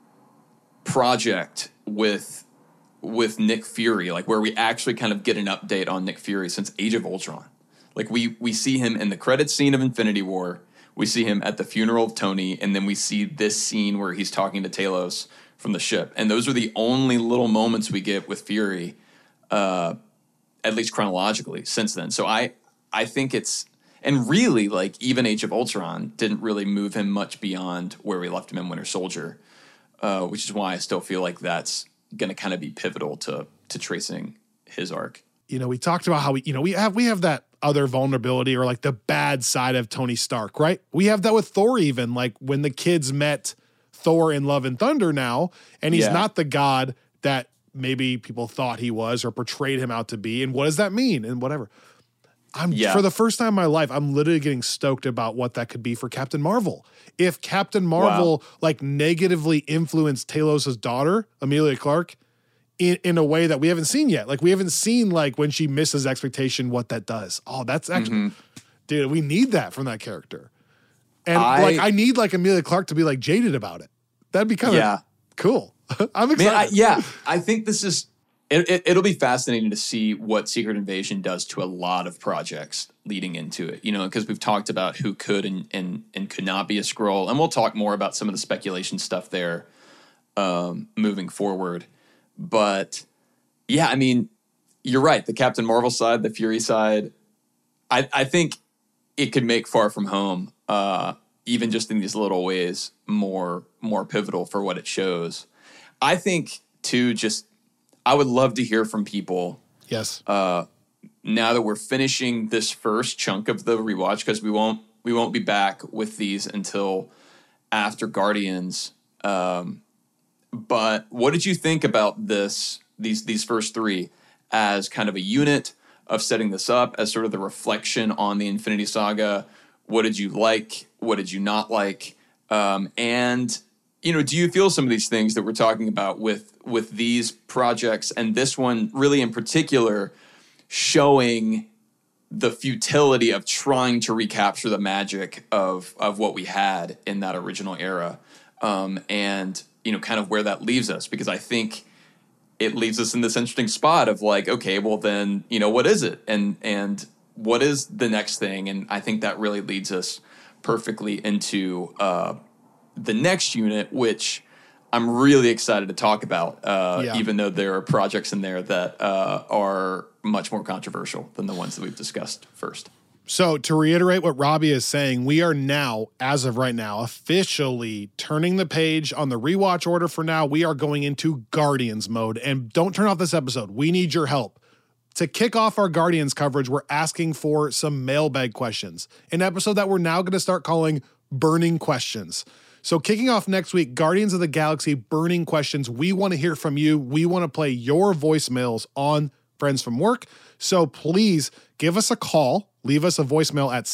project with Nick Fury, like where we actually kind of get an update on Nick Fury since Age of Ultron. Like, we see him in the credits scene of Infinity War, we see him at the funeral of Tony, and then we see this scene where he's talking to Talos from the ship. And those are the only little moments we get with Fury, at least chronologically, since then. So I think it's... And really, like, even Age of Ultron didn't really move him much beyond where we left him in Winter Soldier, which is why I still feel like that's going to kind of be pivotal to tracing his arc. You know, we talked about how we have that other vulnerability or like the bad side of Tony Stark, right? We have that with Thor even, like when the kids met Thor in Love and Thunder now, and he's not the god that maybe people thought he was or portrayed him out to be. And what does that mean? And whatever. For the first time in my life, I'm literally getting stoked about what that could be for Captain Marvel. If Captain Marvel like negatively influenced Talos' daughter, Emilia Clarke, in a way that we haven't seen yet. Like, we haven't seen like when she misses expectation, what that does. Oh, that's actually, dude, we need that from that character. And I need like Emilia Clarke to be like jaded about it. That'd be kind of cool. I'm excited. Man, I think this is, it'll be fascinating to see what Secret Invasion does to a lot of projects leading into it, you know, because we've talked about who could and could not be a Skrull. And we'll talk more about some of the speculation stuff there moving forward. But yeah, I mean, you're right. The Captain Marvel side, the Fury side, I think it could make Far From Home, even just in these little ways, more pivotal for what it shows. I think too, I would love to hear from people Yes. Now that we're finishing this first chunk of the rewatch, because we won't be back with these until after Guardians. But what did you think about these first three as kind of a unit of setting this up as sort of the reflection on the Infinity Saga? What did you like? What did you not like? And do you feel some of these things that we're talking about with these projects and this one really in particular showing the futility of trying to recapture the magic of what we had in that original era, and kind of where that leaves us? Because I think it leaves us in this interesting spot of like, okay, well then, what is it? And what is the next thing? And I think that really leads us perfectly into the next unit, which I'm really excited to talk about, even though there are projects in there that are much more controversial than the ones that we've discussed first. So to reiterate what Robbie is saying, we are now, as of right now, officially turning the page on the rewatch order for now. We are going into Guardians mode. And don't turn off this episode. We need your help. To kick off our Guardians coverage, we're asking for some mailbag questions, an episode that we're now going to start calling Burning Questions. So kicking off next week, Guardians of the Galaxy Burning Questions. We want to hear from you. We want to play your voicemails on Friends from Work. So please give us a call. Leave us a voicemail at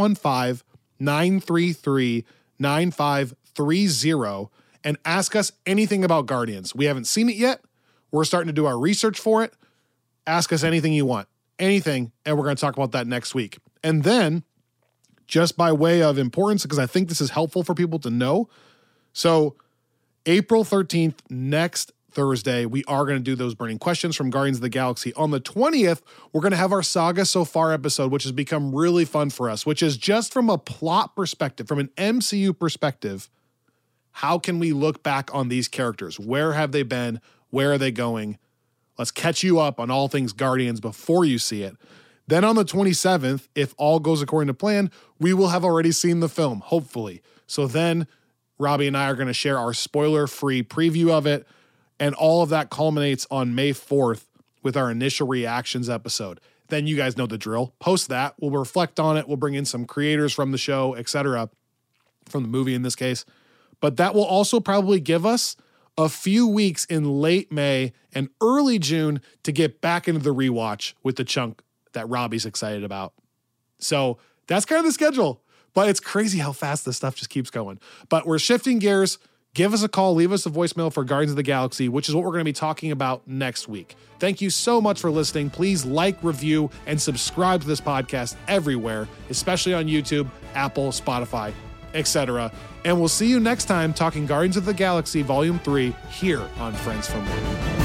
615-933-9530 and ask us anything about Guardians. We haven't seen it yet. We're starting to do our research for it. Ask us anything you want, anything, and we're going to talk about that next week. And then, just by way of importance, because I think this is helpful for people to know, so April 13th, next Thursday, we are going to do those burning questions from Guardians of the Galaxy. On the 20th, we're going to have our Saga So Far episode, which has become really fun for us, which is just from a plot perspective, from an MCU perspective, how can we look back on these characters? Where have they been? Where are they going? Let's catch you up on all things Guardians before you see it. Then on the 27th, if all goes according to plan, we will have already seen the film, hopefully. So then Robbie and I are going to share our spoiler-free preview of it, and all of that culminates on May 4th with our initial reactions episode. Then you guys know the drill. Post that. We'll reflect on it. We'll bring in some creators from the show, etc., from the movie in this case. But that will also probably give us a few weeks in late May and early June to get back into the rewatch with the chunk that Robbie's excited about. So that's kind of the schedule. But it's crazy how fast this stuff just keeps going. But we're shifting gears. Give us a call, leave us a voicemail for Guardians of the Galaxy, which is what we're going to be talking about next week. Thank you so much for listening. Please like, review, and subscribe to this podcast everywhere, especially on YouTube, Apple, Spotify, etc. And we'll see you next time talking Guardians of the Galaxy Volume 3 here on Friends from Work.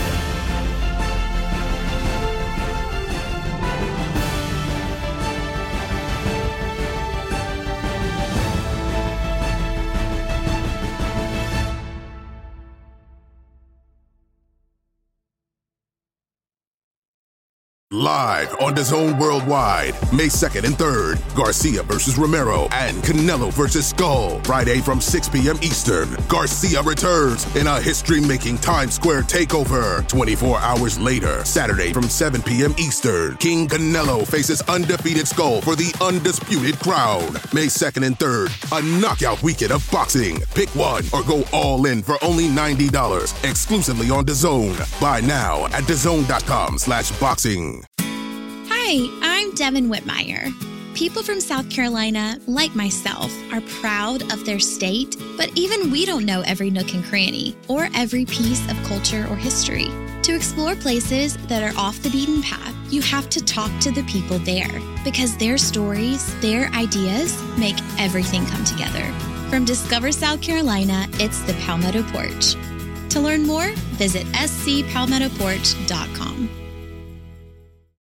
Live on DAZN Worldwide, May 2nd and 3rd, Garcia versus Romero and Canelo versus Skull. Friday from 6 p.m. Eastern, Garcia returns in a history-making Times Square takeover. 24 hours later, Saturday from 7 p.m. Eastern, King Canelo faces undefeated Skull for the undisputed crown. May 2nd and 3rd, a knockout weekend of boxing. Pick one or go all in for only $90, exclusively on DAZN. Buy now at DAZN.com/boxing. Hi, I'm Devin Whitmire. People from South Carolina, like myself, are proud of their state, but even we don't know every nook and cranny or every piece of culture or history. To explore places that are off the beaten path, you have to talk to the people there, because their stories, their ideas make everything come together. From Discover South Carolina, it's the Palmetto Porch. To learn more, visit scpalmettoporch.com.